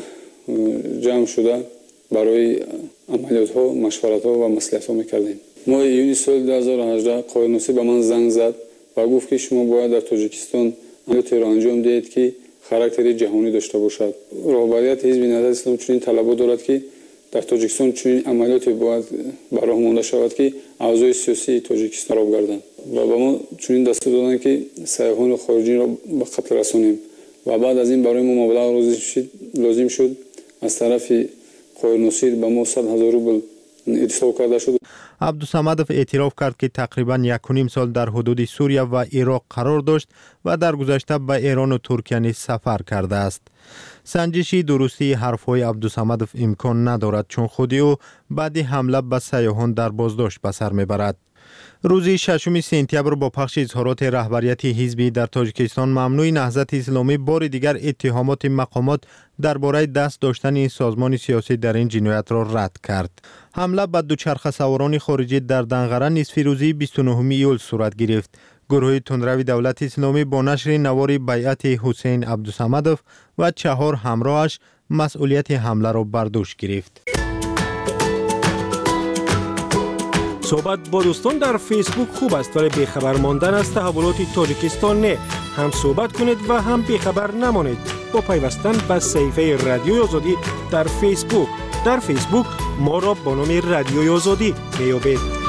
جمع شده برای عملیات ها مشورت ها و مصلحت ها میکردیم. ما ایونی سال 2018 قاری ناصر به من زنگ زد و گفت که شما باید در تاجیکستان عملیاتی را انجام دهید که خاراکتر جهانی داشته باشد. رهبریت حزب نهضت اسلامی چنین طلبات دارد که در تاجیکستان چنین عملیاتی باید براه مانده شود که اعضای سیاسی تاجیکستان را بگردند و به ما چنین دستور دادند که سیاحان خارجی را به قتل رسانیم و بعد از این برای ما مبلغ لازم شد از طرف қоинуси ба мо 100,000 рубл ارسال کرده شد. عبدالصمدов اعتراف کرد که تقریباً 1.5 سال در حدود سوریه و عراق قرار داشت و در گذشته به ایران و ترکیه نیز سفر کرده است. سنجشی درستی حرفهای عبدالصمدов امکان ندارد چون خودی او بعد حمله به سیاحان در بازداشت به سر میبرد. روز 6 سپتامبر با پخش اظهارات رهبریت حزبی در تاجیکستان ممنوع نهضت اسلامی بار دیگر اتهامات مقامات درباره دست داشتن این سازمان سیاسی در این جنایت را رد کرد. حمله به دوچرخه سواران خارجی در دنغره نصف روزی 29 ایول صورت گرفت. گروه تندروی دولت اسلامی با نشر نوار بیعت حسین عبدالصمدov و 4 همراهش مسئولیت حمله را بر دوش گرفت. صحبت با دوستان در فیسبوک خوب است ولی بیخبر ماندن از تحولات تاجیکستان نه. هم صحبت کنید و هم بیخبر نمانید با پیوستن به صفحه رادیوی آزادی در فیسبوک. در فیسبوک ما را با نام رادیوی آزادی میابید.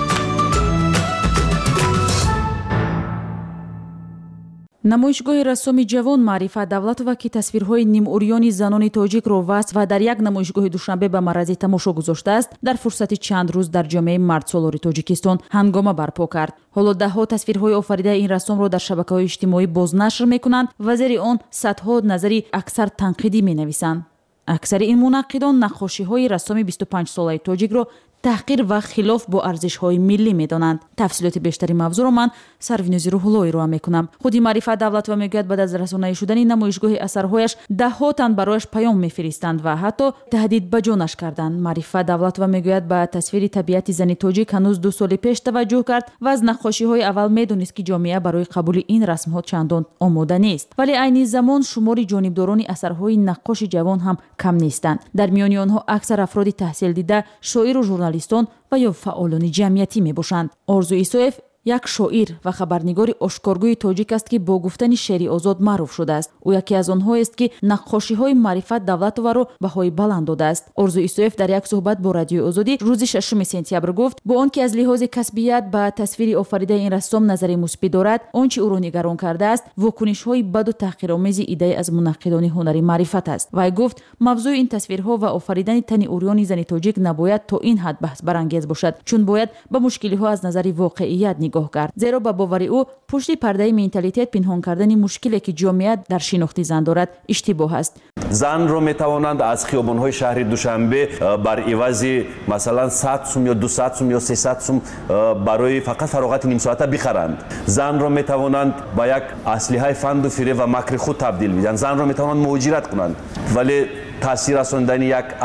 намоишгоҳи рассоми ҷавон маърифат давлатова ки тасвирҳои нимӯриёни занони тоҷикро васф ва дар як намоишгоҳи душанбе ба маърази тамошо гузоштааст дар фурсати чанд рӯз дар ҷомеаи мардсолори тоҷикистон ҳангома барпо кард. ҳоло даҳҳо тасвирҳои офаридаи ин рассомро дар шабакаҳои иҷтимоӣ бознашр мекунанд ва зери он садҳо назари аксар танқидӣ менависанд. аксари ин мунаққидон наққошиҳои рассоми 25-солаи тоҷикро таҳқир ва хилоф бо арзишҳои миллӣ медонанд. тафсилоти бештари мавзӯъро ман Сарвинози Рӯҳуллоҳ ироа мекунам. худи Маърифат Давлатова мегӯяд баъд аз расонаӣ шудани намоишгоҳи асарҳояш даҳҳо тан барояш паём мефиристанд ва ҳатто таҳдид ба ҷонаш карданд. Маърифат Давлатова мегӯяд ба тасвири табиати зани тоҷик ҳанӯз 2 соли пеш таваҷҷӯҳ кард ва аз наққошиҳои аввал медонист ки ҷомеа барои қабули ин расмҳо чандон омода нест. вале айни замон шумори ҷонибдорони асарҳои наққоши ҷавон ҳам кам нестанд. дар миёни онҳо аксар афроди таҳсилдида, шоиру журналистон ва ё фаъолони ҷамъиятӣ мебошанд. Орзу Исоев як шоир ва хабарнигори ошкоргӯи тоҷик аст ки бо гуфтани шеъри озод маъруф шудааст. ӯ яке аз онҳоест ки наққошиҳои Маърифат Давлатоваро баҳои баланд додааст. Орзу Исоев дар як суҳбат бо Радиои Озодӣ рӯзи 6 сентябр гуфт бо он ки аз лиҳози касбият ба тасвири офаридаи ин рассом назари мусбит дорад, он чи ӯро нигарон кардааст вокунишҳои баду таҳқиромези иддаи аз мунаққидони ҳунари маърифат аст. вай гуфт мавзӯи ин тасвирҳо ва офаридани тани урёни зани тоҷик набояд то ин ҳад баҳсбарангез бошад, чун бояд ба мушкилиҳо аз назари воқеият нигоҳ кард. зеро ба бовари ӯ пушти пардаи менталитет пинҳон кардани мушкиле ки ҷомеа дар шинохти зан дорад иштибоҳ аст. занро метавонанд аз хиёбонҳои шаҳри душанбе бар ивази масалан 100 сум ё 200 сум ё 300 сум барои фақат фароғати нимсоата бихаранд. занро метавонанд ба як аслиҳаи фанду фиреб ва макри худ табдил бидиҳанд. занро метавонанд муҳоҷират кунанд. вале таъсир расондани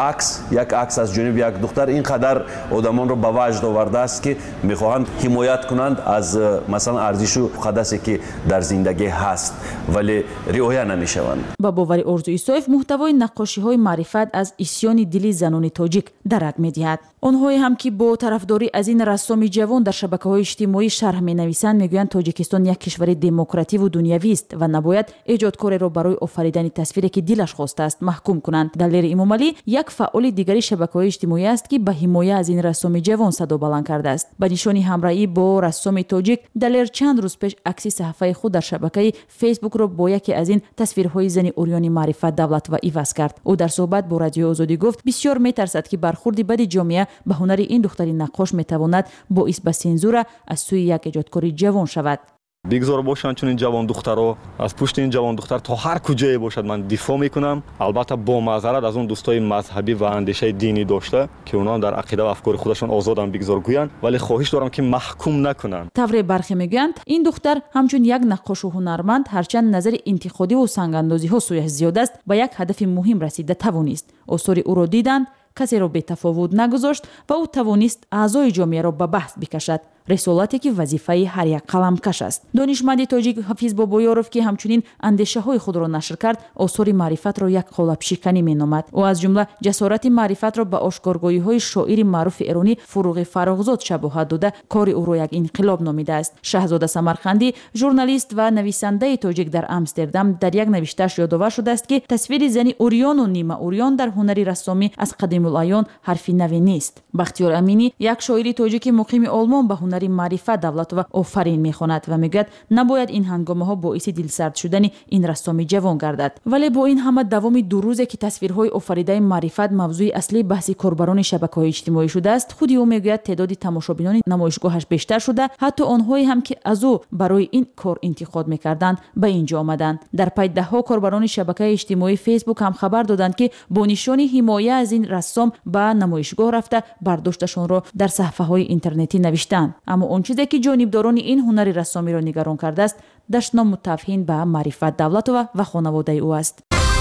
як акс аз ҷониби як духтар ин қадар одамонро ба ваҷд овардааст ки мехоҳанд ҳимоят кунанд аз масалан арзишу муқаддасе ки дар зиндагӣ ҳаст вале риоя намешаванд. ба бовари Орзу Исоев муҳтавои наққошиҳои Маърифат аз исьёни дили занони тоҷик дарак медиҳад. онҳое ҳам ки бо тарафдорӣ аз ин рассоми ҷавон дар шабакаҳои иҷтимоӣ шарҳ менависанд мегӯянд Тоҷикистон як кишвари демокративу дунявист ва набояд эҷодкореро барои офаридани тасвире ки дилаш хостааст маҳкум кунанд. Далер Имомалӣ як фаъоли дигари шабакаҳои иҷтимоӣ аст ки ба ҳимоя аз ин рассоми ҷавон садо баланд кардааст. ба нишони ҳамраҳӣ бо рассоми тоҷик Далер чанд рӯз пеш акси саҳифаи худ дар шабакаи фейсбукро бо яке аз ин тасвирҳои зани урёни Маърифат Давлатова иваз кард. ӯ дар суҳбат бо Радиои Озодӣ гуфт бисёр метарсад ки бархурди бади ҷомеа ба ҳунари ин духтари наққош метавонад боис ба сензура аз сӯи як эҷодкори ҷавон шавад. бигзор бошанд чун ин ҷавон духтаро аз пушти ин ҷавон духтар то ҳар куҷое бошад ман дифоъ мекунам, албатта бо маъзарат аз он дӯстои мазҳабӣ ва андешаи динӣ дошта ки онҳо дар ақида ва афкори худашон озоданд бигзор гӯянд, вале хоҳиш дорам ки маҳкум накунанд. тавре бархе мегӯянд ин духтар ҳамчун як наққошу ҳунарманд ҳарчанд назари интиқодиву сангандозиҳо сӯяш зиёд аст ба як ҳадафи муҳим расида тавонист. осори ӯро диданд, касеро бетафовут нагузошт ва ӯ тавонист аъзои ҷомеаро ба баҳс бикашад. рисолате ки вазифаи ҳар як қаламкаш аст. донишманди тоҷик Ҳафиз Бобоёров ки ҳамчунин андешаҳои худро нашр кард, осори Маърифатро як қолабшиканӣ меномад. ӯ аз ҷумла ҷасорати Маърифатро ба ошкоргоҳиҳои шоири маъруфи эронӣ Фуруғи Фарохзод шабоҳат дода, кори ӯро як инқилоб номидааст. Шаҳзода Самарқандӣ, журналист ва нависандаи тоҷик дар Амстердам, дар як навиштааш ёдовар шудааст ки тасвири зани урёну нима урён дар ҳунари рассомӣ аз қадимулайён ҳарфи наве нест. Бахтиёр Аминӣ, як шоири тоҷики муқими Олмон ба ҳунари маърифат Давлатова офарин мехонад ва мегӯяд набояд ин ҳангомаҳо боиси дилсард шудани ин рассоми ҷавон гардад. Вале бо ин ҳама давоми 2 рӯзе ки тасвирҳои офаридаи маърифат мавзӯи аслии баҳси корбарони шабакаҳои иҷтимоӣ шудааст, худи ӯ мегӯяд теъдоди тамошобинони намоишгоҳаш бештар шуда, ҳатто онҳое ҳам ки аз ӯ барои ин кор интиқод мекарданд ба ин ҷо омаданд. дар пай даҳҳо корбарони шабакаи иҷтимоии фейсбук ҳам хабар доданд ки бо нишони ҳимоя аз ин рассом ба намоишгоҳ рафта бардошташонро дар саҳфаҳои интернетӣ навиштанд. аммо он чизе ки ҷонибдорони ин ҳунари рассомиро нигарон кардааст, даштному тавҳин ба Маърифат Давлатова ва хонаводаи ӯ аст.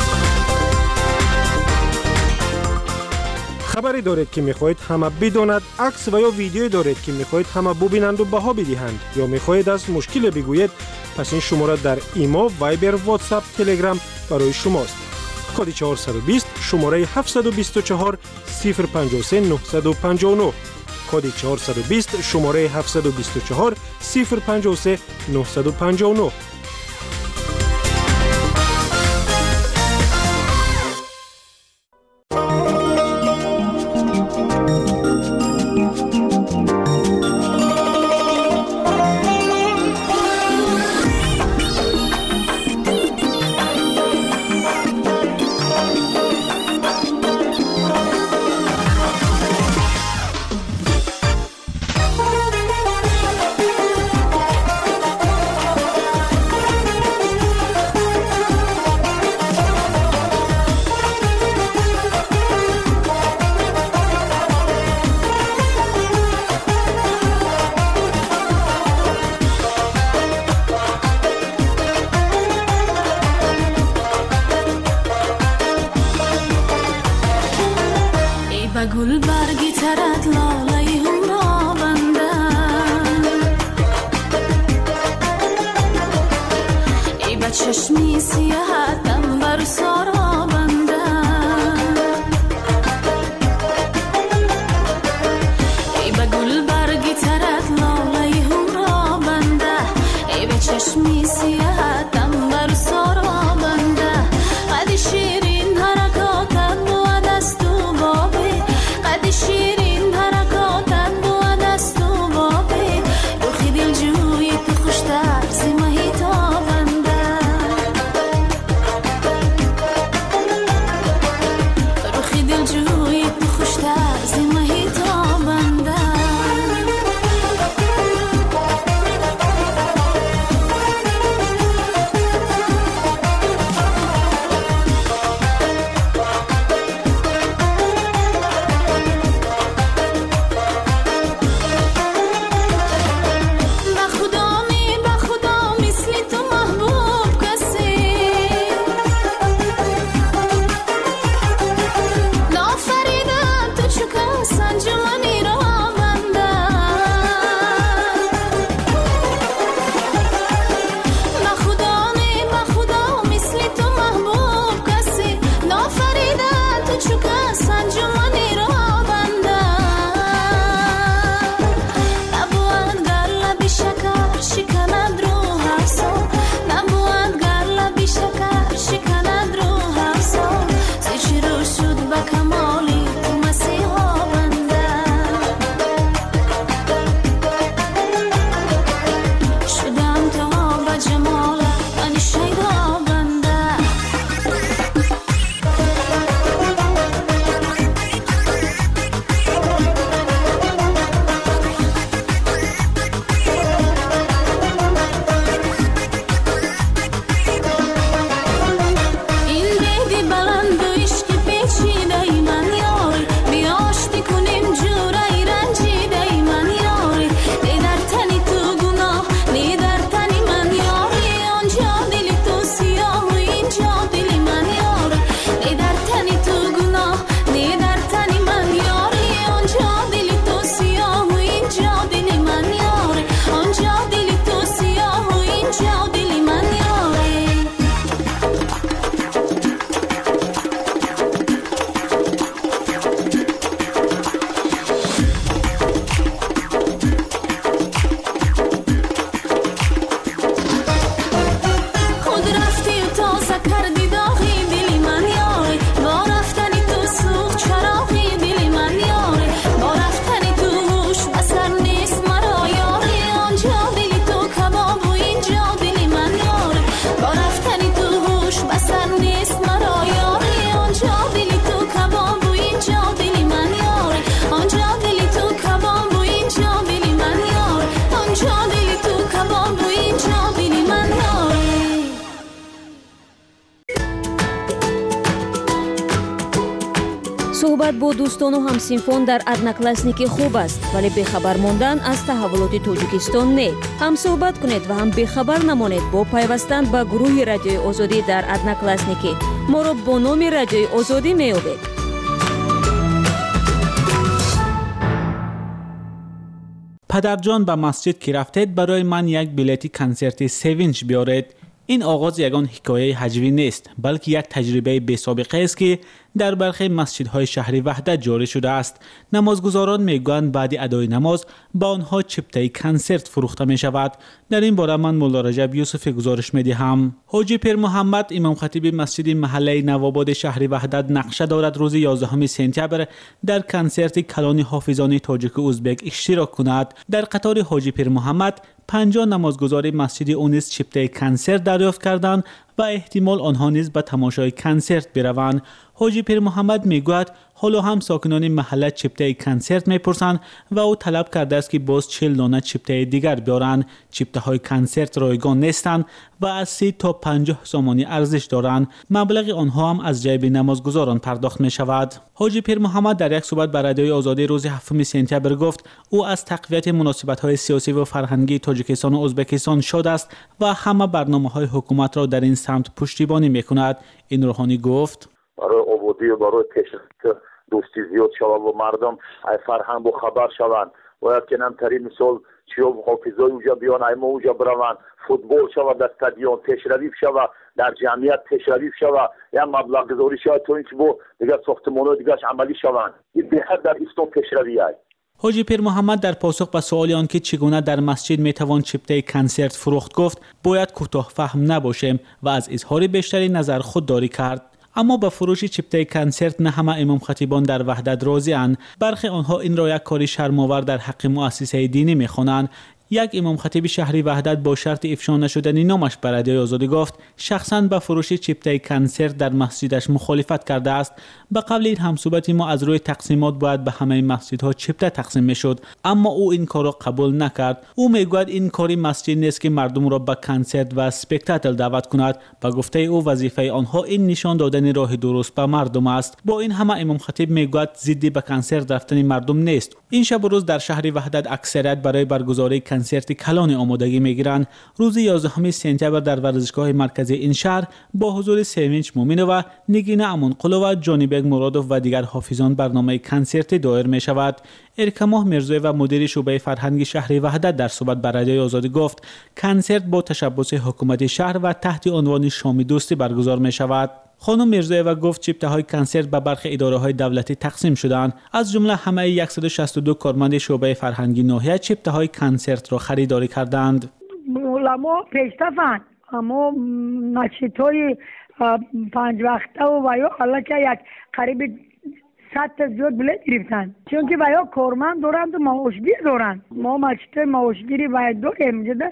хабаре доред ки мехоҳед ҳама бидонад, акс ва ё видеое доред ки мехоҳед ҳама бубинанду баҳо бидиҳанд ё мехоҳед аз мушкиле бигӯед, пас ин шумора дар имо, вайбер, ватсап, телеграм барои шумост. коди 420 шумораи 724 053 959, коди 420 шумораи 724 053 959. گل برگی ترد لالای هم را بنده ای با چشمی سیاحتم بر سارا بنده ای با گل برگی ترد لالای هم را بنده ای با چشمی سیاحتم بر سارا بنده قد شیرین حرکاتم بود است و بابی قد شیرین حرکاتم بود است و بابی روخی دل جوی تو خوشتر زی ماهی تا بنده صحبت با دوستان و همسینفان در ادناکلاسنیکی خوب است، ولی بخبر ماندن از تحولات تاجیکستان نه. هم صحبت کنید و هم بخبر نمانید با پیوستن به گروه رادیوی آزادی در ادناکلاسنیکی. ما را با نام رادیوی آزادی می‌یابید. پدرجان به مسجد که رفتید برای من یک بلیت کنسرت سوینچ بیارید. این آغاز یگان حکایه هجوی نیست، بلکه یک تجربه بی سابقه است که در برخی مسجدهای شهری وحدت جاری شده است. نمازگزاران میگویند بعد ادای نماز با آنها چپتای کنسرت فروخته می شود. در این باره من مولا رجب یوسفی گزارش می دهم. حاجی پیر محمد امام خطیب مسجد محله نواباد شهری وحدت نقشه دارد روز 11 سپتامبر در کنسرت کلان حافظان تاجیک و ازبک اشتراک کند. در قطار حاجی پیر محمد 50 نمازگزار مسجد اونیس چپتای کنسرت دریافت کردند و احتمال آنها نیز به تماشای کنسرت بروند. حاجی پیر محمد میگوید حالا هم ساکنان محله چپتای کنسرت میپرسند و او طلب کرده است که باز 40 دانه چپتای دیگر بیارند. چپتاهای کنسرت رایگان نیستند و از 30 تا 50 سامانی ارزش دارند. مبلغ آنها هم از جیب نمازگزاران پرداخت می شود. حاجی پیر محمد در یک صحبت با رادیوی آزادی روز 7 سپتامبر گفت او از تقویت مناسبت‌های سیاسی و فرهنگی تاجیکستان و ازبکستان شاد است و همه برنامه‌های حکومت را در این سمت پشتیبانی می‌کند. این روحانی گفت برای آبادی و برای پیشرفت دوستی زیاد شود و مردم از فرهنگ و خبر شوند. باید که نمترین مثال چیو حافظای اوجا بیان ایما اوجا بروند، فوتبال شود در استادیون پیشروی شود، در جمعیت پیشروی شود، یا مبلغ گذاری شود تا اینکه با دیگر ساختمان‌ها دیگرش عملی شوند. این بهتر در اسلام پیشروی است. حاجی پیر محمد در پاسخ به سوالی آنکه چگونه در مسجد میتوان چپتای کنسرت فروخت گفت باید کوتاه فهم نباشیم و از اظهار بیشتری نظر خودداری کرد. اما با فروش چپتای کنسرت نه همه امام خطیبان در وحدت راضی اند. برخی آنها این را یک کاری شرم‌آور در حق مؤسسه دینی می‌خوانند. یک امام خطیب شهری وحدت با شرط افشا نشدن نامش بر رادیوی آزادی گفت شخصاً به فروش چپتای کنسرت در مسجدش مخالفت کرده است. به قبل این همصحبت ما از روی تقسیمات باید به همه مسجدها چپته تقسیم میشد، اما او این کار را قبول نکرد. او میگوید این کاری مسجد نیست که مردم را به کنسرت و اسپکتاتل دعوت کند. به گفته او وظیفه آنها این نشان دادن راه درست به مردم است. با این همه امام خطیب میگوید ضد به کنسرت رفتن مردم نیست. این شب و روز در شهر وحدت اکثریت برای برگزاری کنسرت کلان آمادگی میگیرند. روز 11 سپتامبر در ورزشگاه مرکزی این شهر با حضور سوینچ مومینو و نگین امانقلو و جانیبگ مرادوف و دیگر حافظان برنامه کنسرت دایر می شود. ارکماه مرزوی و مدیر شعبه فرهنگی شهر وحدت در صحبت با رادیوی آزادی گفت کنسرت با تشبث حکومت شهر و تحت عنوان شام دوستی برگزار می شود. خانم مرزوی و گفت چپته‌های کنسرت به برخی اداره‌های دولتی تقسیم شدند. از جمله همه 162 کارمند شعبه فرهنگی ناحیه چپته‌های کنسرت را خریداری کردند. علما پیشرفتند، اما مسجدهای 5 وقته و یا حالا که یک قریب 100 تا زیاد بلیط گرفتند، چون که یا کارمند دارند و معاشگیر دارند. ما مسجد معاشگیری باید داریم جدا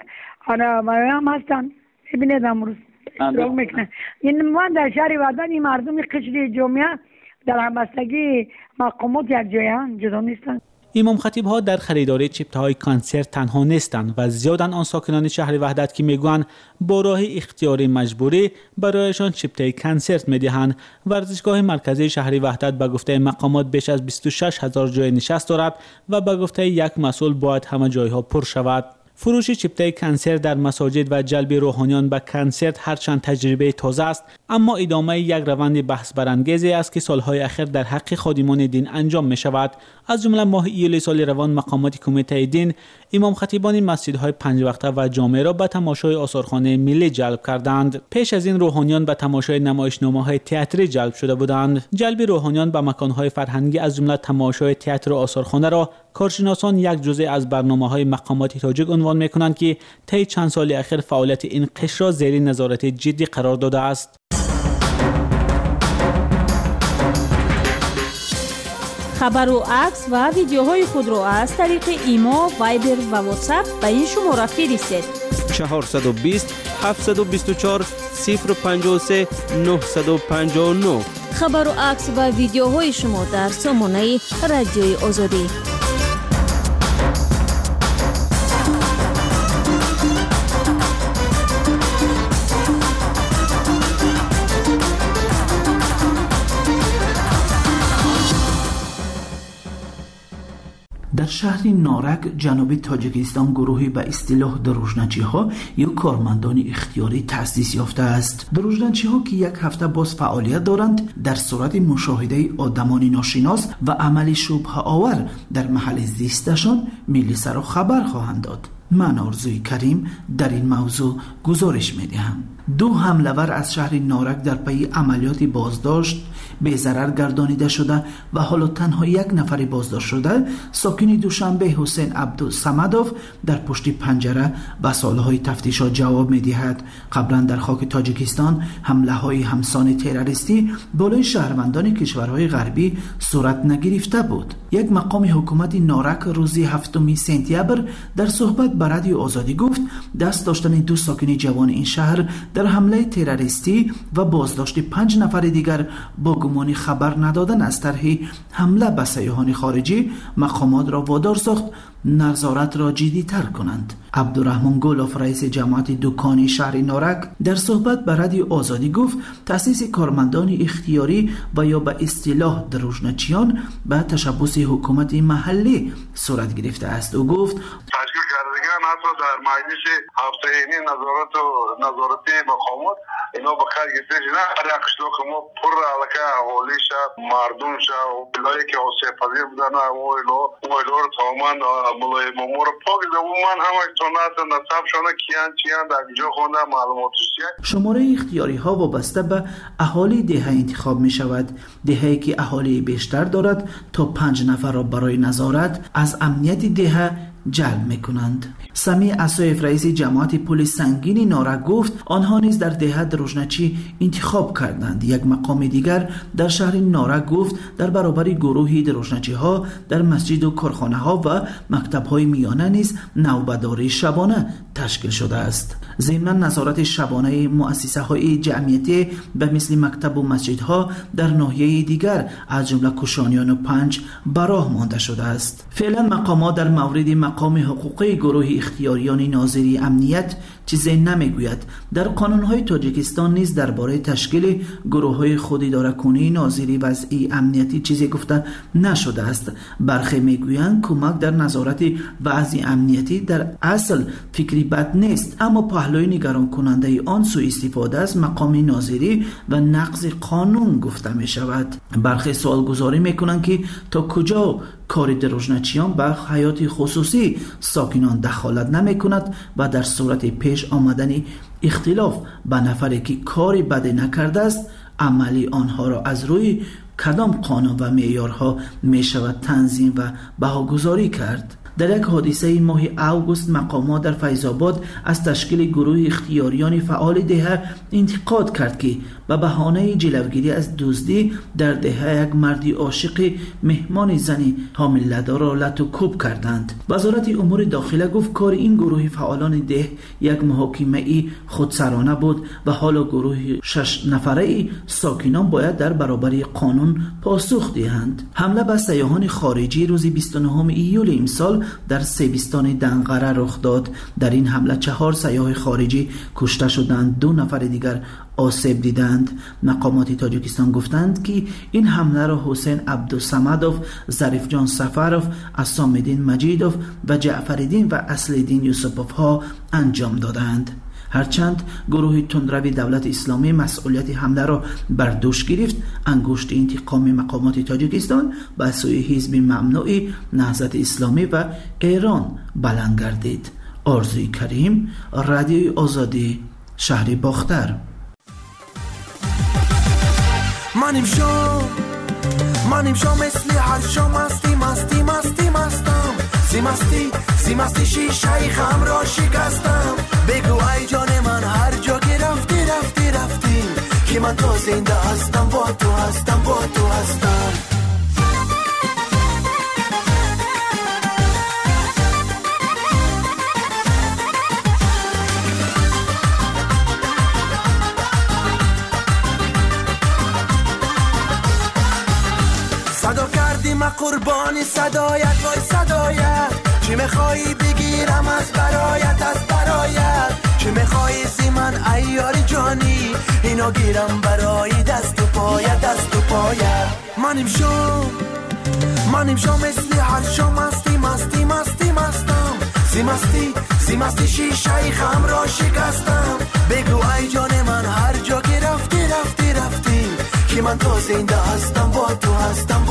و هم هستند. ببینید امروز اشتراک میکنن. این من در شهر وحدت این مردم قشر جامعه در همبستگی مقامات یک جای جدا نیستند. امام خطیب ها در خریداری چپته‌های کنسرت تنها نیستند و زیادن آن ساکنان شهر وحدت که میگویند با راه اختیاری مجبوری برایشان چپته‌های کنسرت میدهند. ورزشگاه مرکزی شهر وحدت به گفته مقامات بیش از 26,000 جای نشست دارد و به گفته یک مسئول باید همه جایها پر شود. فروش چپتای کنسرت در مساجد و جلب روحانیان به کنسرت هرچند تجربه تازه است، اما ادامه یک روند بحث برانگیزی است که سالهای اخیر در حق خادمان دین انجام می شود. از جمله ماه ایول سال روان مقامات کمیته دین امام خطیبان مسجدهای 5 وقته و جامع را به تماشای آثارخانه ملی جلب کردند. پیش از این روحانیان به تماشای نمایشنامه‌های تئاتری جلب شده بودند. جلب روحانیان به مکانهای فرهنگی از جمله تماشای تئاتر و آثارخانه را کارشناسان یک جزء از برنامه‌های مقامات تاجیک عنوان می‌کنند که طی چند سال اخیر فعالیت این قشر را زیر نظارت جدی قرار داده است. خبر و عکس و ویدیوهای خود را از طریق ایما، وایبر و واتساپ به این شماره فرستید. 420 724 053 959. خبر و عکس و ویدیوهای شما در سامانه رادیوی آزادی. شهر نارک جنوب تاجیکستان گروهی به اصطلاح دروژنچی ها یا کارمندان اختیاری تأسیس یافته است. دروژنچی ها که یک هفته باز فعالیت دارند در صورت مشاهده آدمان ناشناس و عمل شبهه آور در محل زیستشان ملیسا را خبر خواهند داد. من آرزوی کریم در این موضوع گزارش می‌دهم. 2 حمله‌ور از شهر نارک در پی عملیات بازداشت به ضرر گردانیده شده و حالا تنها 1 نفر بازداشت شده ساکن دوشنبه حسین عبدالصمدوف در پشت پنجره به سالهای تفتیشات جواب می‌دهد. قبلا در خاک تاجیکستان حمله‌های همسان تروریستی بالای شهروندان کشورهای غربی صورت نگرفته بود. یک مقام حکومت نارک روز 7 سپتامبر در صحبت با رادیو آزادی گفت دست داشتن 2 ساکن جوان این شهر در حمله تروریستی و بازداشت 5 نفر دیگر با گمان خبر ندادن از طرح حمله به سیاحان خارجی مقامات را وادار ساخت نظارت را جدی تر کنند. عبدالرحمن گلوف رئیس جماعت دکانی شهر نارک در صحبت با رادیو آزادی گفت تأسیس کارمندان اختیاری و یا به اصطلاح دروژنچیان به تشبث حکومت محلی صورت گرفته است. او گفت تشکیل کردگان حتی در مجلس هفته‌ای نظارتی مقامات اینا به کار گرفته شدن. هر یک قشلاق ما پر علاقه اهالی شد مردم شد و بلایی که آسیب پذیر بودن اویلا رو تماما ملای مامور پاک ده و من همه تونات نصب شده کیان در اینجا خونده معلوماتش چیه. شماره اختیاری ها وابسته به اهالی دهه انتخاب می شود. دهه‌ای که اهالی بیشتر دارد تا 5 نفر را برای نظارت از امنیت دهه جلب میکنند. سمیع اسایف رئیس جماعت پلیس سنگین نارک گفت آنها نیز در دهه دروژنچی انتخاب کردند. یک مقام دیگر در شهر نارک گفت در برابر گروهی دروژنچی ها در مسجد و کارخانه ها و مکتب های میانه نیز نوبه‌داری شبانه تشکیل شده است. ضمن نظارت شبانه مؤسسه های جمعیتی به مثل مکتب و مسجدها در ناحیه دیگر از جمله کوشانیان و پنج براه مانده شده است. فعلا مقامات در مورد مقام حقوقی گروه اختیاریان ناظری امنیت چیزی نمیگوید. در قانون‌های تاجیکستان نیز درباره تشکیل گروه‌های خود اداره کنی ناظری وضعی امنیتی چیزی گفته نشده است. برخی میگویند کمک در نظارت وضعی امنیتی در اصل فکری بد نیست، اما پهلوی نگران کننده آن سوء استفاده از مقام ناظری و نقض قانون گفته می شود. برخی سوال گذاری میکنند که تا کجا کار دروژنچیان به حیات خصوصی ساکنان دخالت نمی کند و در صورت پیش آمدن اختلاف به نفری که کاری بده نکرده است عملی آنها را از روی کدام قانون و معیارها می شود تنظیم و بهاگذاری کرد. در یک حادثه ماه اوگوست مقامات در فیض‌آباد از تشکیل گروه اختیاریان فعال دهه انتقاد کرد که به بهانه جلوگیری از دزدی در دهه یک مردی عاشق مهمان زنی حامله‌دار را لط و کوب کردند. وزارت امور داخله گفت کار این گروه فعالان ده یک محاکمه خودسرانه بود و حالا گروه 6 نفره ساکنان باید در برابر قانون پاسخ دهند. حمله به سیاحان خارجی روز 29 ایول امسال در سیبستان دنقره رخ داد. در این حمله 4 سیاح خارجی کشته شدند، 2 نفر دیگر آسیب دیدند. مقامات تاجیکستان گفتند که این حمله را حسین عبدالصمدوف، ظریف جان سفروف، عصام‌الدین مجیدوف و جعفرالدین و اصل‌الدین یوسفوف ها انجام دادند. هرچند گروه تندروی دولت اسلامی مسئولیت حمله را بر دوش گرفت، انگشت انتقام مقامات تاجیکستان به سوی حزب ممنوع نهضت اسلامی و ایران بلند گردید. آرزوی کریم، رادیوی آزادی، شهر باختر. منیم شو مثل هر شو مستی شیشه خم را شکستم. بگو ای جان من هر جا که رفتی که من تا زنده هستم با تو هستم. صدا کردی ما قربانی صدایت وای صدایت، چی میخوایی بگیرم از برایت چی میخوایی زی من ایاری جانی اینا گیرم برای دست و پایت. منیم شو مثل هر شو مستی مستی مستی مستم سی مستی شیشه خم را شکستم بگو ای جان من هر جا که رفتی که من تا زنده هستم با تو هستم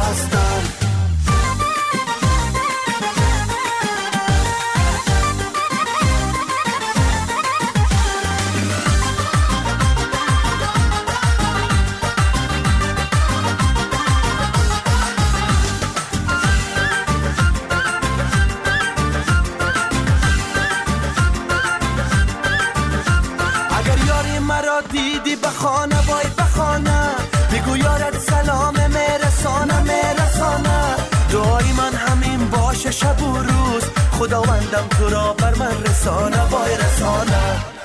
دیدی بخانه وای بخانه بگو یارت سلام میرسانه دعای من همین باشه شب و روز خداوندم تو را بر من رسانه وای رسانه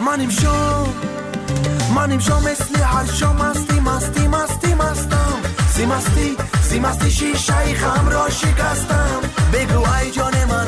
منیم شو مثل هر شو مستی مستم سی مستی شیشه خم را شکستم بگو ای جان من